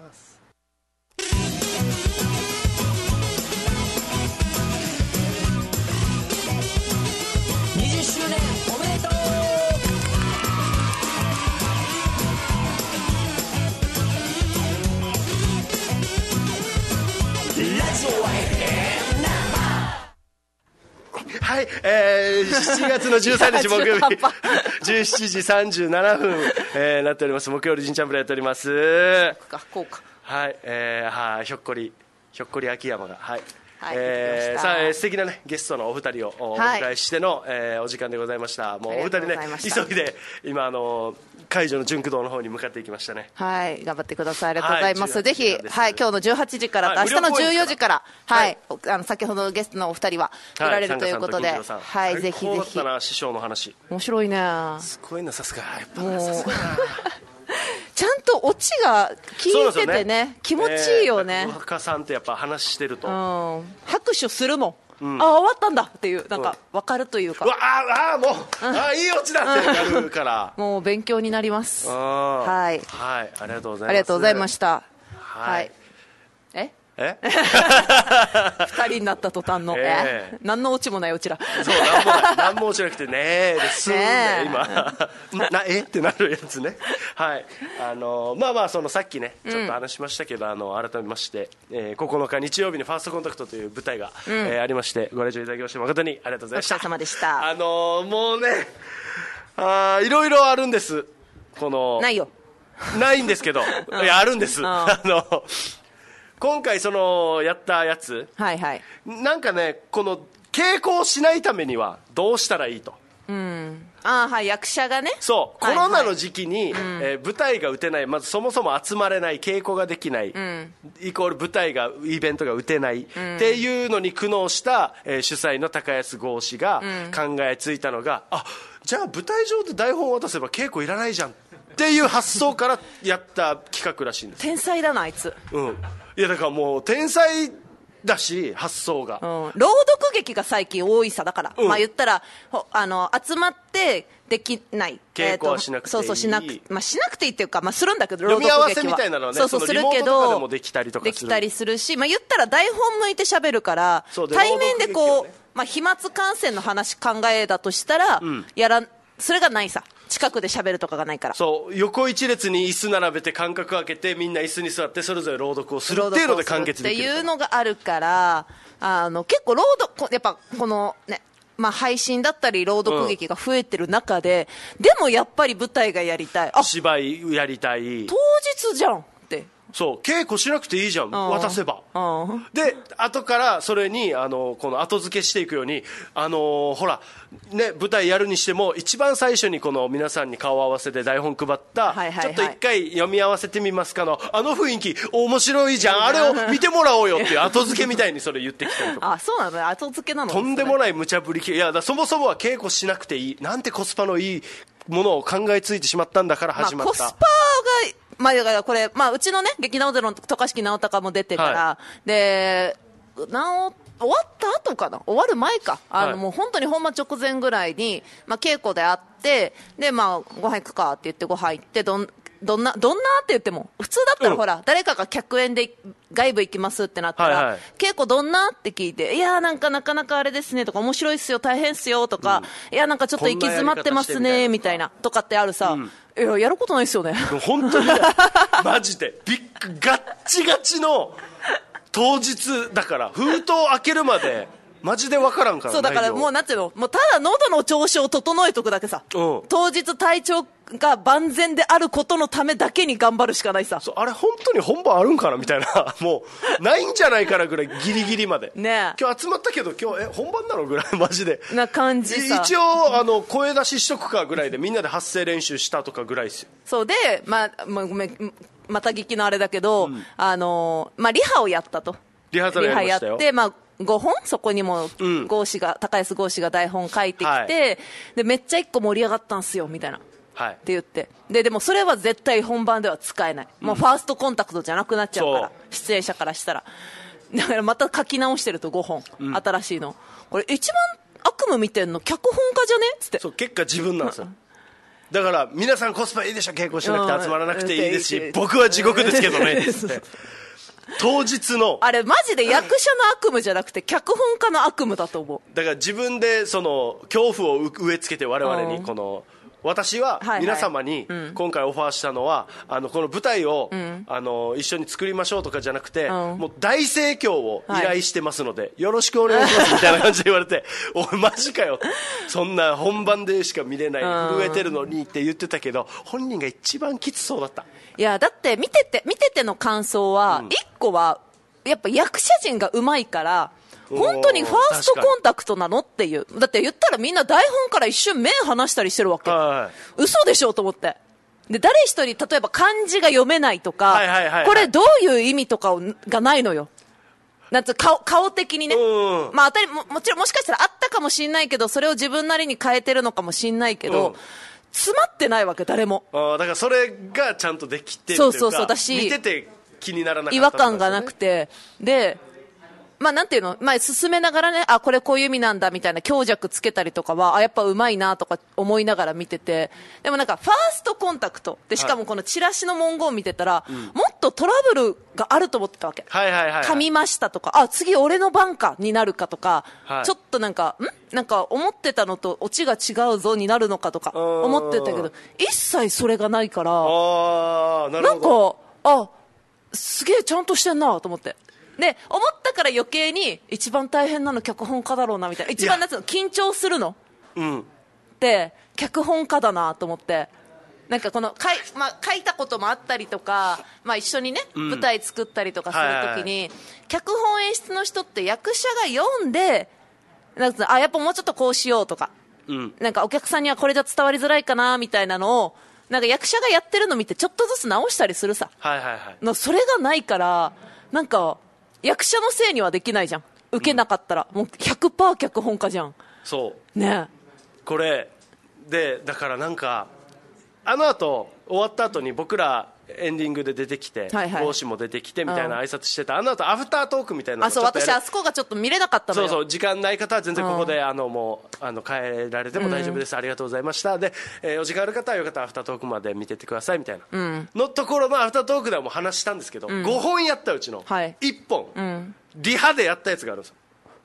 C: にじゅっしゅうねんおめでとう。ラジオは
F: はい、えー、しちがつのじゅうさんにち木曜日
B: じゅうはち
F: じゅうしちじさんじゅうななふん、えー、なっております。木曜日ジンチャンプラーやっております。
B: かこうか。
F: はい、えー、はい、ひょっこりひょっこり秋山がはい
B: はい、
F: えー、
B: 行ってきました。
F: さあ、えー素敵なねゲストのお二人をお迎えしての、えーお時間でございました。もうお二人
B: ありがとうござい
F: ね
B: ました
F: 急いで今あの会場の純駆動の方に向かっていきましたね。
B: はい、頑張ってください。ありがとうございます。
F: はい
B: ぜひ、
F: じゅうはちじです
B: はい、今日のじゅうはちじからと、
F: はい
B: 明日のじゅうよじから、は
F: はいい、
B: あの先ほどのゲストのお二人は来られるということで、
F: はい、サンガさんと銀
B: はい、
F: 次郎さん
B: ぜひぜひ
F: 最高だった。な師匠の話。
B: 面白いね。
F: すごいな、さすがやっぱ
B: もう
F: さすが
B: ちゃんとオチが効いててね、気持ちいいよね。
F: 落語家さんってやっぱ話してると、
B: う
F: うわ
B: ん、拍手するもん。あ、終わったんだっていう、なんか分かるというか、
F: ああもう、あーいいオチだってなるから
B: もう勉強になります。は
F: はいはい、ありがとうございます。
B: ありがとうございました。
F: は
B: はいい。え
F: え
B: 二人になった途端の、
F: ええ
B: え何のオチもないうちら。
F: そう、なんもない、なんも落ちなくてねえですんで、
B: ねえ
F: 今なえってなるやつね。はい、あのまあまあそのさっきねちょっと話しましたけど、あの改めまして、えー、ここのか日曜日にファーストコンタクトという舞台が、えーありまして、ご来場いただきまして誠にありがとうございました。
B: お疲れ様でした
F: あのもうね、あーいろいろあるんです。この
B: ないよ。
F: ないんですけど、いやあるんです。
B: ん
F: あの今回そのやったやつ、
B: はいはい。
F: なんかね、この稽古をしないためにはどうしたらいいと。
B: あーはい、役者がね。
F: そう、
B: はい
F: コロナの時期に、えー舞台が打てない、まずそもそも集まれない、稽古ができない、イコール舞台がイベントが打てない、っていうのに苦悩した、えー主催の高安剛氏が考えついたのが、あ、じゃあ舞台上で台本を渡せば稽古いらないじゃんっていう発想からやった企画らしいんです。
B: 天才だなあいつ。
F: うんいやだからもう天才だし発想が、
B: うん、朗読劇が最近多いさだから、
F: うん
B: まあ言ったらほあの集まってできない
F: 稽古はしなくていい
B: えーとそうそうしなく、まあ、しなくていいっていうか、まあ、するんだけど
F: 読み合わせ
B: 朗読劇は
F: みたいなのはね
B: そうそう
F: その
B: するけ
F: リモートとかで
B: ど
F: もできたりとかする
B: できたりするし、まあ、言ったら台本向いて喋るから
F: そうで
B: 対面でこう、
F: 朗読劇をね
B: まあ、飛沫感染の話考えだとしたら、やらそれがないさ近くで喋るとかがないから
F: そう横一列に椅子並べて間隔空けてみんな椅子に座ってそれぞれ朗読をするっていうので完結できる
B: っていうのがあるからあの結構朗読やっぱこのねまあ、配信だったり朗読劇が増えてる中で、うん、でもやっぱり舞台がやりたいあ
F: 芝居やりたい
B: 当日じゃんって
F: そう稽古しなくていいじゃん、
B: ん、
F: 渡せば、
B: うん、
F: で後からそれにあのこの後付けしていくようにあのほらね舞台やるにしても一番最初にこの皆さんに顔合わせで台本配った、
B: はいはいはい、
F: ちょっと一回読み合わせてみますかのあの雰囲気面白いじゃんあれを見てもらおうよっていう後付けみたいにそれ言ってきたりとか
B: あそうなの後付けなの
F: とんでもない無茶ぶりいやだそもそもは稽古しなくていいなんてコスパのいいものを考えついてしまったんだから始まった、
B: まあ、コスパがまあ、だからこれ、まあ、うちのね劇団ゼロの渡嘉敷直隆も出てから、
F: は
B: で直終わった後かな終わる前かあの、
F: はい
B: もう本当に本番直前ぐらいに、まあ、稽古で会ってで、まあ、ご飯行くかって言ってご飯行ってどんどんなどんなって言っても普通だったら、
F: うん
B: ほら誰かが客演で外部行きますってなったら、
F: はいはい
B: 稽古どんなって聞いていやーなんかなかなかあれですねとか面白いっすよ大変っすよとか、いやなんかちょっと行き詰まってますねみたいなとかってあるさ、いややることないっすよね
F: 本当にねマジでビッグガッチガチの当日だから封筒開けるまでマジで分からんから
B: そうだからもうなんていうのもうただ喉の調子を整えとくだけさ、
F: うん
B: 当日体調が万全であることのためだけに頑張るしかないさ
F: そうあれ本当に本番あるんかなみたいなもうないんじゃないかなぐらいギリギリまで
B: ねえ
F: 今日集まったけど今日え本番なのぐらいマジで
B: な感じさ
F: 一応あの声出ししとくかぐらいでみんなで発声練習したとかぐらいですよ
B: そうで、まあ、まあごめんまた聞きのあれだけど、あのーまあ、リハをやったと
F: リハーサルやりましたよ
B: リハやって、まあ、ごほんそこにも
F: うん
B: 剛志が高安剛志が台本書いてきて、
F: はい
B: でめっちゃ一個盛り上がったんすよみたいな
F: はい
B: って言ってででもそれは絶対本番では使えない、もうファーストコンタクトじゃなくなっちゃうから
F: そう
B: 出演者からしたらだからまた書き直してるとごほん、新しいのこれ一番悪夢見てんの脚本家じゃねっつって
F: そう結果自分なんですよだから皆さんコスパいいでしょ稽古しなくて集まらなくていいですし
B: うん
F: 僕は地獄ですけどねって当日の
B: あれマジで役者の悪夢じゃなくて脚本家の悪夢だと思う
F: だから自分でその恐怖を植え付けて我々にこの私は
B: はいはい
F: 皆様に今回オファーしたのはあのこの舞台をあの一緒に作りましょうとかじゃなくて
B: ん
F: もう大盛況を依頼してますのでよろしくお願いしますみたいな感じで言われておいマジかよそんな本番でしか見れない震えてるのにって言ってたけど本人が一番きつそうだった
B: いやだって見てて見てての感想は、一個はやっぱ役者陣がうまいから本当にファーストコンタクトなのっていう。だって言ったらみんな台本から一瞬目離したりしてるわけ。
F: は
B: 嘘でしょと思って。で、誰一人、例えば漢字が読めないとか、
F: はいはいはいはい、
B: これどういう意味とかをがないのよ。なんつう顔、顔的にね。
F: うん
B: まあ当たりも、もちろんもしかしたらあったかもしんないけど、それを自分なりに変えてるのかもしんないけど、
F: うん
B: 詰まってないわけ、誰も。
F: あだからそれがちゃんとできてる
B: そうそうそうだし
F: 見てて気にならなかった
B: 違和感がなくて、で、まあなんていうの、まあ進めながらね、あ、これこういう意味なんだみたいな強弱つけたりとかは、あ、やっぱうまいなとか思いながら見てて、でもなんかファーストコンタクトで、しかもこのチラシの文言を見てたら、もっとトラブルがあると思ってたわけ。
F: はいはいはい、はい、
B: 噛みましたとか、あ、次俺の番かになるかとか、
F: はい、
B: ちょっとなんか、んなんか思ってたのとオチが違うぞになるのかとか思ってたけど、一切それがないから、
F: あなるほど、
B: なんか、あ、すげえちゃんとしてんなと思って。で、思ったから余計に一番大変なの脚本家だろうなみたいな。一番なんつうの緊張するの、
F: うん、
B: って脚本家だなと思って。なんかこのかい、まあ、書いたこともあったりとか、まあ、一緒にね、うん、舞台作ったりとかするときに、はいはい、脚本演出の人って役者が読んでなんかあやっぱもうちょっとこうしようとか、うん、なんかお客さんにはこれじゃ伝わりづらいかなみたいなのをなんか役者がやってるの見てちょっとずつ直したりするさ、
F: はいはいはい、
B: のそれがないからなんか役者のせいにはできないじゃん、受けなかったら、うん、もう ひゃくパーセント 脚本家じゃん。
F: そう
B: ね、
F: これでだからなんかあの後終わった後に僕らエンディングで出てきて、はいはい、帽子も出てきてみたいな挨拶してた、あの後アフタートークみたいなの
B: あそう私あそこがちょっと見れなかったのよ。
F: そうそう時間ない方は全然ここで、うん、あのもうあの帰られても大丈夫です、うん、ありがとうございましたで、えー、お時間ある方はよかったらアフタートークまで見てってくださいみたいな、うん、のところのアフタートークではもう話したんですけど、うん、ごほんやったうちのいっぽん、はい、リハでやったやつがあるんですよ。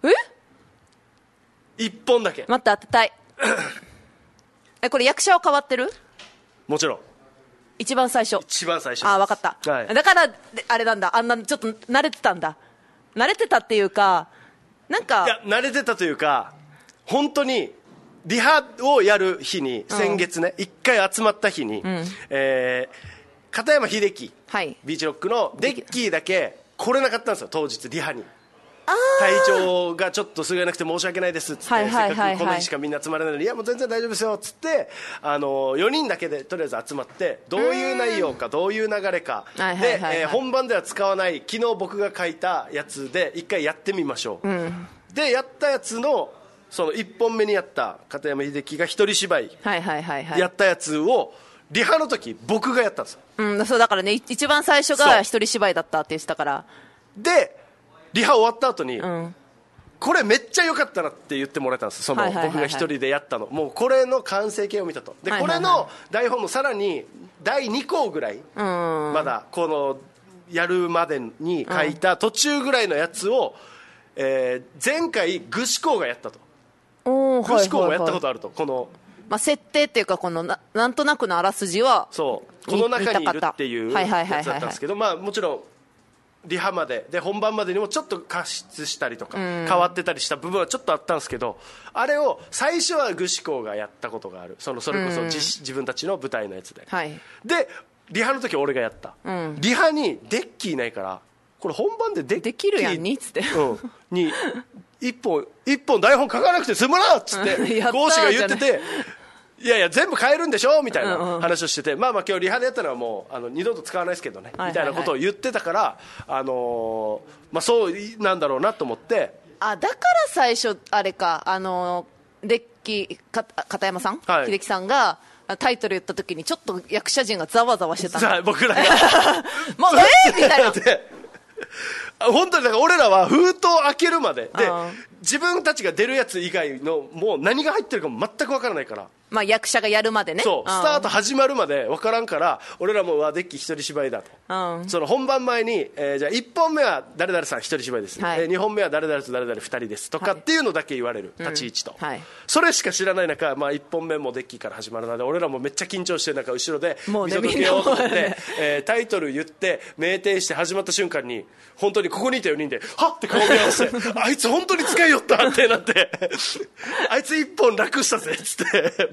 F: えいっぽんだけ
B: 待って当てたいえこれ役者は変わってる？
F: もちろん
B: 一番最初
F: 一番最初
B: あ分かった、はい、だからあれなんだあんなちょっと慣れてたんだ慣れてたっていうかなんか
F: いや慣れてたというか本当にリハをやる日に先月ね一、うん、回集まった日に、うんえー、片山秀樹、はい、ビーチロックのデッキーだけ来れなかったんですよ当日リハに。体調がちょっとすぐれなくて申し訳ないですっつって、はいはいはいはい、せっかくこの日しかみんな集まれないのにいやもう全然大丈夫ですよっつってあのよにんだけでとりあえず集まってどういう内容かどういう流れかで、はいはいはいはいえー、本番では使わない昨日僕が書いたやつで一回やってみましょう、うん、でやったやつのそのいっぽんめにやった片山秀樹が一人芝居やったやつをリハの時僕がやったんですよ、
B: うん、そうだからね一番最初が一人芝居だったって言ってたから
F: でリハ終わった後に、うん、これめっちゃ良かったなって言ってもらえたんですその、はいはいはいはい、僕が一人でやったのもうこれの完成形を見たとで、はいはいはい、これの台本もさらにだいにこぐらい、うん、まだこのやるまでに書いた途中ぐらいのやつを、うんえー、前回具志向がやったと具志向もやったことあると、はいはいはい、この
B: まあ、設定っていうかこの な, なんとなくのあらすじは
F: そうこの中にいるっていうやつだったんですけど、まあ、もちろんリハまでで本番までにもちょっと加湿したりとか変わってたりした部分はちょっとあったんですけどあれを最初は具志向がやったことがあるそのそれこそ 自, 自分たちの舞台のやつで、はい、でリハの時俺がやった、うん、リハにデッキーいないからこれ本番でデッキー
B: できるやんにっつって、
F: うん、に一本一本台本書かなくて済むなっつってゴーシが言ってていやいや全部変えるんでしょみたいな話をしてて、うんうん、まあまあ今日リハでやったのはもうあの二度と使わないですけどね、はいはいはい、みたいなことを言ってたから、あのーまあ、そうなんだろうなと思って
B: あだから最初あれかあのー、デッキか片山さん、はい、秀樹さんがタイトル言った時にちょっと役者陣がざわざわしてた
F: 僕らが
B: もうえーみたいな
F: 本当にだから俺らは封筒開けるまでで自分たちが出るやつ以外のもう何が入ってるかも全く分からないから
B: まあ、役者がやるまでね
F: そうスタート始まるまで分からんから俺らもうわデッキ一人芝居だと、うん、その本番前に、えー、じゃあいっぽんめは誰々さん一人芝居です、はいえー、にほんめは誰々と誰々ふたりですとかっていうのだけ言われる、はい、立ち位置と、うんはい、それしか知らない中、まあ、いっぽんめもデッキから始まるので俺らもめっちゃ緊張してなんか後ろで
B: もう、ね、
F: 見届けようと思って、ねえー、タイトル言って酩酊して始まった瞬間に本当にここにいたよにんではって顔見合わせてあいつ本当に使いよったってなってあいついっぽん楽したぜっつって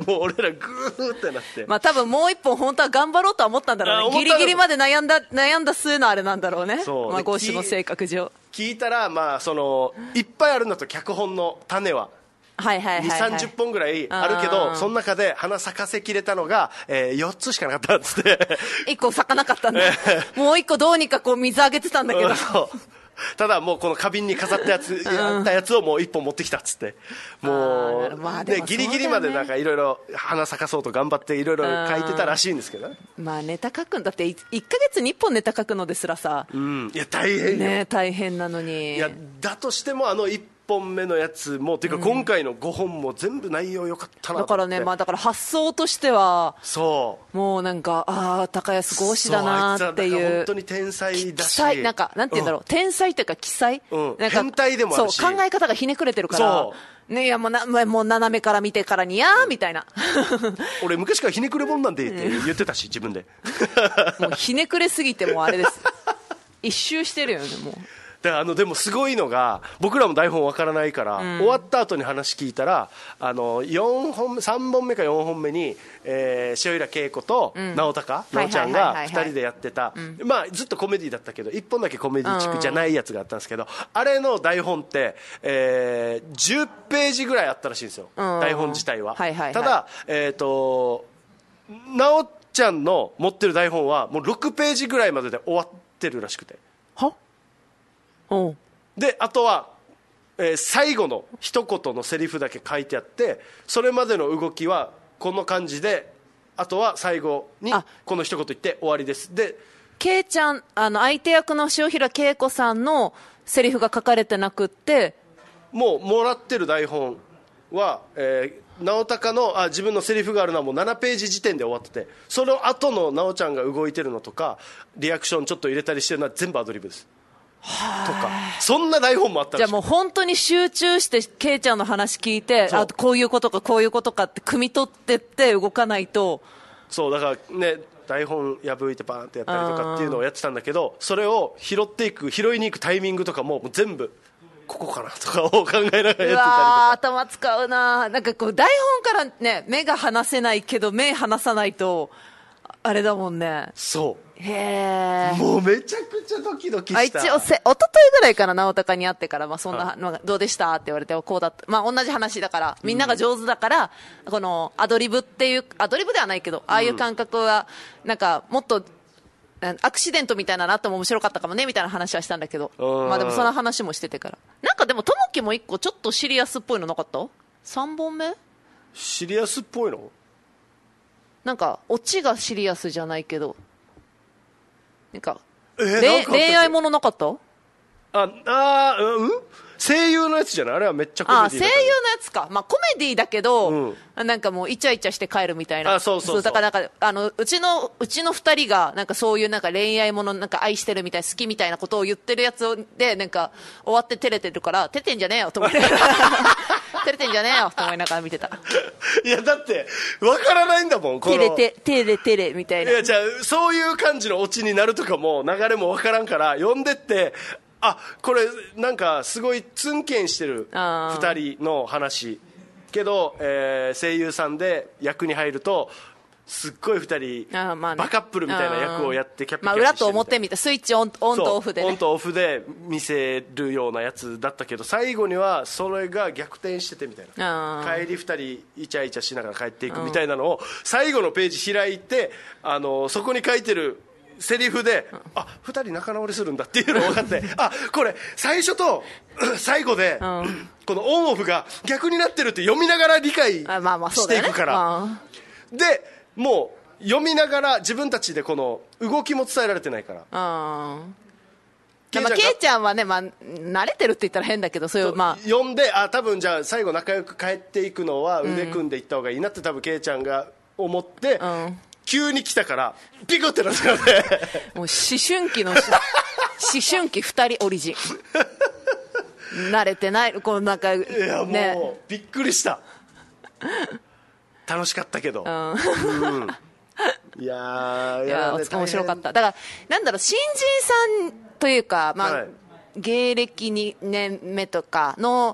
F: もう俺らグーってなって、
B: まあ多分もう一本本当は頑張ろうとは思ったんだろうね。
F: あ思ったの
B: ギリギリまで悩んだ悩んだ末のあれなんだろうね。
F: そう
B: まあゴーシュの性格上。
F: 聞いたら、まあそのいっぱいあるんだと、脚本の種は
B: はいはいはい、はい、
F: にじゅうさんじゅっぽんぐらいあるけど、その中で花咲かせきれたのが、えー、よっつしかなかったっつって
B: いっこ咲かなかったんだもういっこどうにかこう水あげてたんだけど
F: そうただもうこの花瓶に飾ったやつ、あったやつをもういっぽん持ってきたっつって、もう、
B: まあ
F: ね、ギリギリまでなんかいろいろ花咲かそうと頑張っていろいろ書いてたらしいんですけどね。
B: まあネタ書くんだっていっかげつにいっぽんネタ書くのですらさ、
F: うん、いや大変よ、
B: ね、大変なのに。
F: いやだとしてもあのいっぽんめのやつもていうか今回のごほんも全部内容良かったなと思って、
B: だからね、まあだから発想としては
F: そう
B: もうなんかああ高安豪志だなっていう、
F: 本当に天才だし、
B: 奇才なんかなんて言うんだろう、うん、天才というか奇才、
F: うん、
B: なんか
F: 変態でもあるし、
B: そう考え方がひねくれてるから、ね、いやもうなもう斜めから見てからにやーみたいな
F: 俺昔からひねくれもんなんでって言ってたし自分で
B: もうひねくれすぎてもうあれです一周してるよねもう。
F: だからあのでもすごいのが、僕らも台本わからないから、うん、終わった後に話聞いたら、あのよんほんさんぼんめかよんほんめに、えー、塩平恵子と直高、うん、直ちゃんがふたりでやってた、まあずっとコメディだったけどいっぽんだけコメディチックじゃないやつがあったんですけど、うん、あれの台本って、えー、じゅっページぐらいあったらしいんですよ、うん、台本自体は、はいはいはい、ただ、えーと、直ちゃんの持ってる台本はもうろくページぐらいまでで終わってるらしくて、
B: は
F: であとは、えー、最後の一言のセリフだけ書いてあって、それまでの動きはこの感じで、あとは最後にこの一言言って終わりです。で
B: ケイちゃん、あの相手役の塩平恵子さんのセリフが書かれてなくって、
F: もうもらってる台本は、えー、直高のあ自分のセリフがあるのはもうななページ時点で終わってて、その後の直ちゃんが動いてるのとかリアクションちょっと入れたりしてるのは全部アドリブです。とかそんな台本もあったらしい。
B: じゃあもう本当に集中してケイちゃんの話聞いて、あこういうことかこういうことかって汲み取ってって動かないと。
F: そうだからね、台本破いてバーンってやったりとかっていうのをやってたんだけど、それを拾っていく拾いに行くタイミングとかももう全部ここかなとかを考えながらやってたりとか。
B: うわ頭使うな。なんかこう台本からね目が離せないけど目離さないとあれだもんね。
F: そう
B: へー、
F: もうめちゃくちゃドキドキした。
B: あ一応せ一昨日ぐらいから直高に会ってから、まあ、そんなのがどうでしたって言われてこうだった、まあ、同じ話だからみんなが上手だから、うん、このアドリブっていうアドリブではないけどああいう感覚はなんかもっとアクシデントみたいなのあっても面白かったかもねみたいな話はしたんだけど、まあでもその話もしててからなんかでもともきも一個ちょっとシリアスっぽいのなかった？さんぼんめ
F: シリアスっぽいの
B: なんかオチがシリアスじゃないけどなんか、
F: えー、なんか
B: 恋愛ものなかった？
F: ああうん声優のやつじゃない？あれはめっちゃコメディーだ
B: あ声優のやつか、まあ、コメディだけど、
F: うん、
B: なんかもうイチャイチャして帰るみたいな。
F: あそうそうそう
B: だからなんかあのうちのうちの二人がなんかそういうなんか恋愛ものなんか愛してるみたい好きみたいなことを言ってるやつでなんか終わって照れてるから照れてんじゃねえよと思いながら照れてんじゃねえよと思いながら見てた。
F: いやだってわからないんだもんこの
B: 照れて照れ照れみたいな。
F: いやじゃあそういう感じのオチになるとかも流れもわからんから読んでってあこれなんかすごいツンケンしてるふたりの話けど、えー、声優さんで役に入るとすっごいふたり
B: あ、まあね、
F: バカップルみたいな役をやってキャピキャピしてるみたいな、まあ、
B: 裏と表みたいなスイッチオン、オンとオフで、ね、
F: オンとオフで見せるようなやつだったけど最後にはそれが逆転しててみたいな帰りふたりイチャイチャしながら帰っていくみたいなのを最後のページ開いてあのそこに書いてるセリフであふたり仲直りするんだっていうのが分かってあこれ最初と最後でこのオンオフが逆になってるって読みながら理解していくからでもう読みながら自分たちでこの動きも伝えられてないから
B: あケイちゃん、まあ、ケイちゃんはね、まあ、慣れてるって言ったら変だけどそういうまあ
F: 読んであ多分じゃあ最後仲良く帰っていくのは腕組んでいった方がいいなって多分ケイちゃんが思って、うん急に来たからピクってなっちゃうね
B: もう思春期の思春期ふたりオリジン慣れてないこうなんかい
F: やもう、ね、びっくりした楽しかったけど、うんうん、いや
B: いや面白かっただからなんだろう新人さんというか、まあはい、芸歴にねんめとかの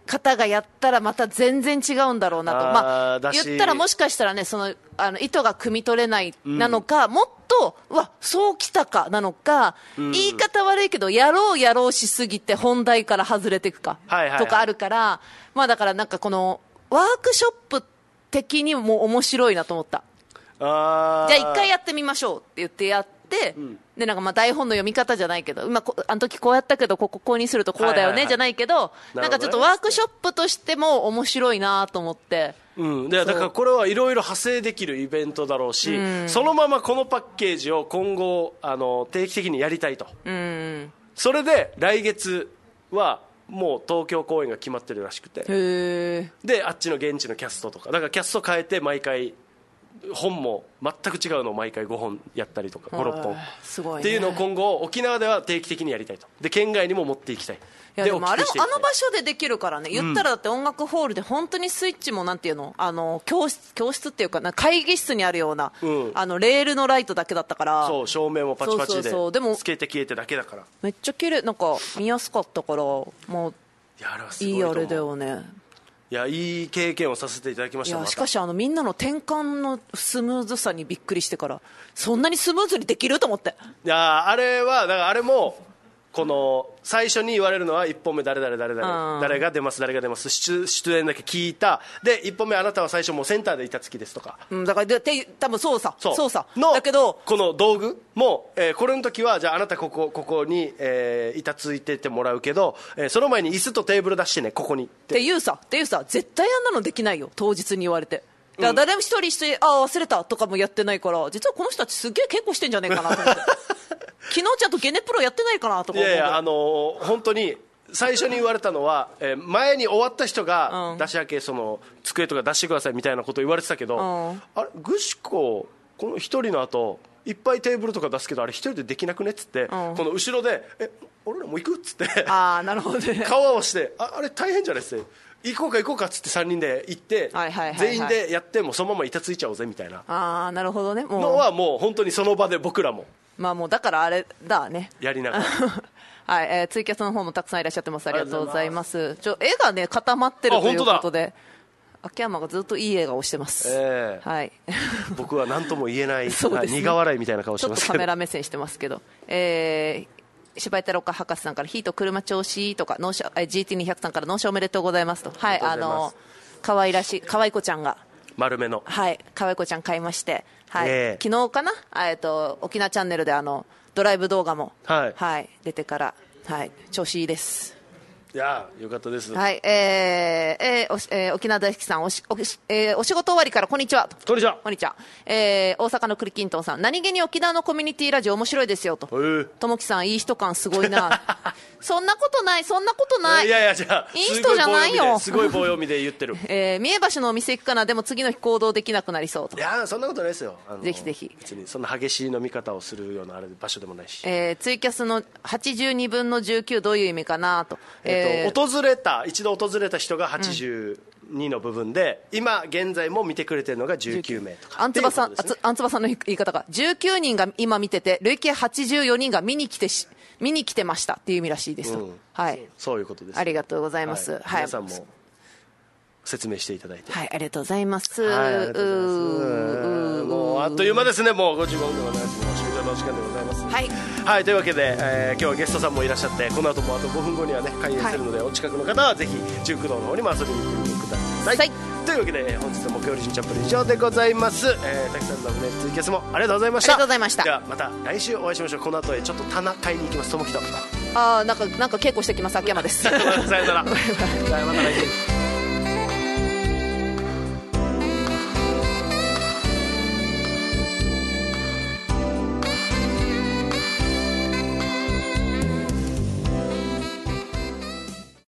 B: 方がやったらまた全然違うんだろうなと、
F: あー
B: まあ、
F: だし
B: 言ったらもしかしたらね、そのあの意図が汲み取れないなのか、うん、もっとうわそうきたかなのか、うん、言い方悪いけどやろうやろうしすぎて本題から外れていくか、はいはいはい、とかあるから、まあ、だからなんかこのワークショップ的にも面白いなと思った。あじゃあ一回やってみましょうって言ってやって、うん、でなんかまあ台本の読み方じゃないけど、今あの時こうやったけどこここうにするとこうだよね、はいはいはい、じゃないけど、なんかちょっとワークショップとしても面白いなと思って、
F: うん、でだからこれはいろいろ派生できるイベントだろうし、うん、そのままこのパッケージを今後あの定期的にやりたいと、うん、それで来月はもう東京公演が決まってるらしくて、へであっちの現地のキャストとかだからキャスト変えて毎回本も全く違うのを毎回ごほんやったりとかご、ろっぽん
B: すごい、ね、
F: っていうのを今後沖縄では定期的にやりたいと。で県外にも持っていきたい。
B: いやでもあれあの場所でできるからね、言ったらだって音楽ホールで本当にスイッチもなんていうの、あの教室教室っていうかな会議室にあるような、うん、あのレールのライトだけだったから、
F: そう照明もパチパチでつけて消えてだけだから
B: めっちゃ綺麗、なんか見やすかったから、もう
F: いやあれはすごいと思う。
B: いいあれだよね。
F: いやいい経験をさせていただきました。
B: いやしかしあのみんなの転換のスムーズさにびっくりしてから、そんなにスムーズにできると思って。い
F: やあれはだからあれもこの最初に言われるのはいっぽんめ誰々誰々誰が出ます誰が出ます 出, 出演だけ聞いたでいっぽんめあなたは最初もうセンターで板付きですとか、
B: うん、だからで多分そうさ
F: そう
B: そうさ
F: の
B: だけど
F: この道具も、えー、これの時はじゃああなたここここに、えー、板付いててもらうけど、えー、その前に椅子とテーブル出してねここに
B: っていうさっていうさ絶対あんなのできないよ当日に言われて。だから誰も一人して、うん、ああ忘れたとかもやってないから、実はこの人たちすげえ稽古してんじゃねえかなと思って昨日ちゃんとゲネプロやってないかなとか思う。
F: いやいやあのー、本当に最初に言われたのは、えー、前に終わった人が出し明けその机とか出してくださいみたいなこと言われてたけど、うん、あれグシコこの一人の後いっぱいテーブルとか出すけどあれ一人でできなくねっつって、うん、この後ろでえ俺らもう行くっつって
B: あなるほど、ね、
F: 顔合わせて あ, あれ大変じゃないっす行こうか行こうかっつってさんにんで行って、はいはいはいはい、全員でやってもそのまま板ついちゃおうぜみたいな
B: あなるほどねもう
F: のはもう本当にその場で僕らも
B: まあもうだからあれだね
F: やりながら
B: はい、えー、ツイキャスの方もたくさんいらっしゃってます。ありがとうございます。ちょ絵がね固まってるということで秋山がずっといい笑顔をしてます、えーはい、
F: 僕は何とも言えない、ね、苦笑いみたいな顔してますけど
B: ちょっとカメラ目線してますけど、えー、柴井太郎か博士さんからヒート車調子とか納車 ジーティーにひゃく さんから納車おめでとうございますと、はい、あの可愛らしい可愛い子ちゃんが
F: 丸めの
B: はい可愛い子ちゃん買いまして、はいえー、昨日かな、えー、と沖縄チャンネルであのドライブ動画も、はいはい、出てから、はい、調子いいです。
F: いやよかったです。
B: はい、えーえーおしえー、沖縄大好きさんおしおし、えー、お仕事終わりからこんにちはと。
F: こんにちは。
B: こんにちは。えー、大阪の栗きんとんさん何気に沖縄のコミュニティラジオ面白いですよと。ともきさんいい人感すごいなそんなことないそんなことない。
F: いやいやじゃあ
B: いい人じゃないよ。
F: すごい棒読みで言ってる、
B: えー、三重橋のお店行くかなでも次の日行動できなくなりそうと。
F: いやそんなことないですよ。あの
B: ぜひぜひ
F: 別にそんな激しい飲み方をするようなあれ場所でもないし、
B: えー、ツイキャスのはちじゅうにぶんのじゅうきゅうどういう意味かなと、
F: えーと、訪れた一度訪れた人がはちじゅうにの部分で、うん、今現在も見てくれてるのがじゅうきゅうめいとか。
B: あんつばさん、ね、あんつばさんの言い方がじゅうきゅうにんが今見てて累計はちじゅうよにんが見に来てし見に来てましたっていう意味らしいですと、うん、はい、
F: そういうことです。
B: ありがとうございます、
F: はいはい、皆さんも説明していただいて、
B: はい、ありがとうございます。
F: はい、ありがとうございます。もうあっという間ですね。もうごじゅうごふんでございます。もう終了のお時間でございます。
B: はい、
F: はい、というわけで、えー、今日はゲストさんもいらっしゃってこの後もあとごふんごにはね開演するので、はい、お近くの方はぜひ中空洞の方にも遊びに行ってみてください、はい、というわけで本日の木曜日新チャップル以上でございます、えー、たくさんのねツイキャスもありがとうございました。
B: ありがとうございました。
F: ではまた来週お会いしましょう。この後へちょっと棚買いに行きます。ともきと
B: あーなんかなんか稽古してきます秋山です
F: さよならさよならまた来週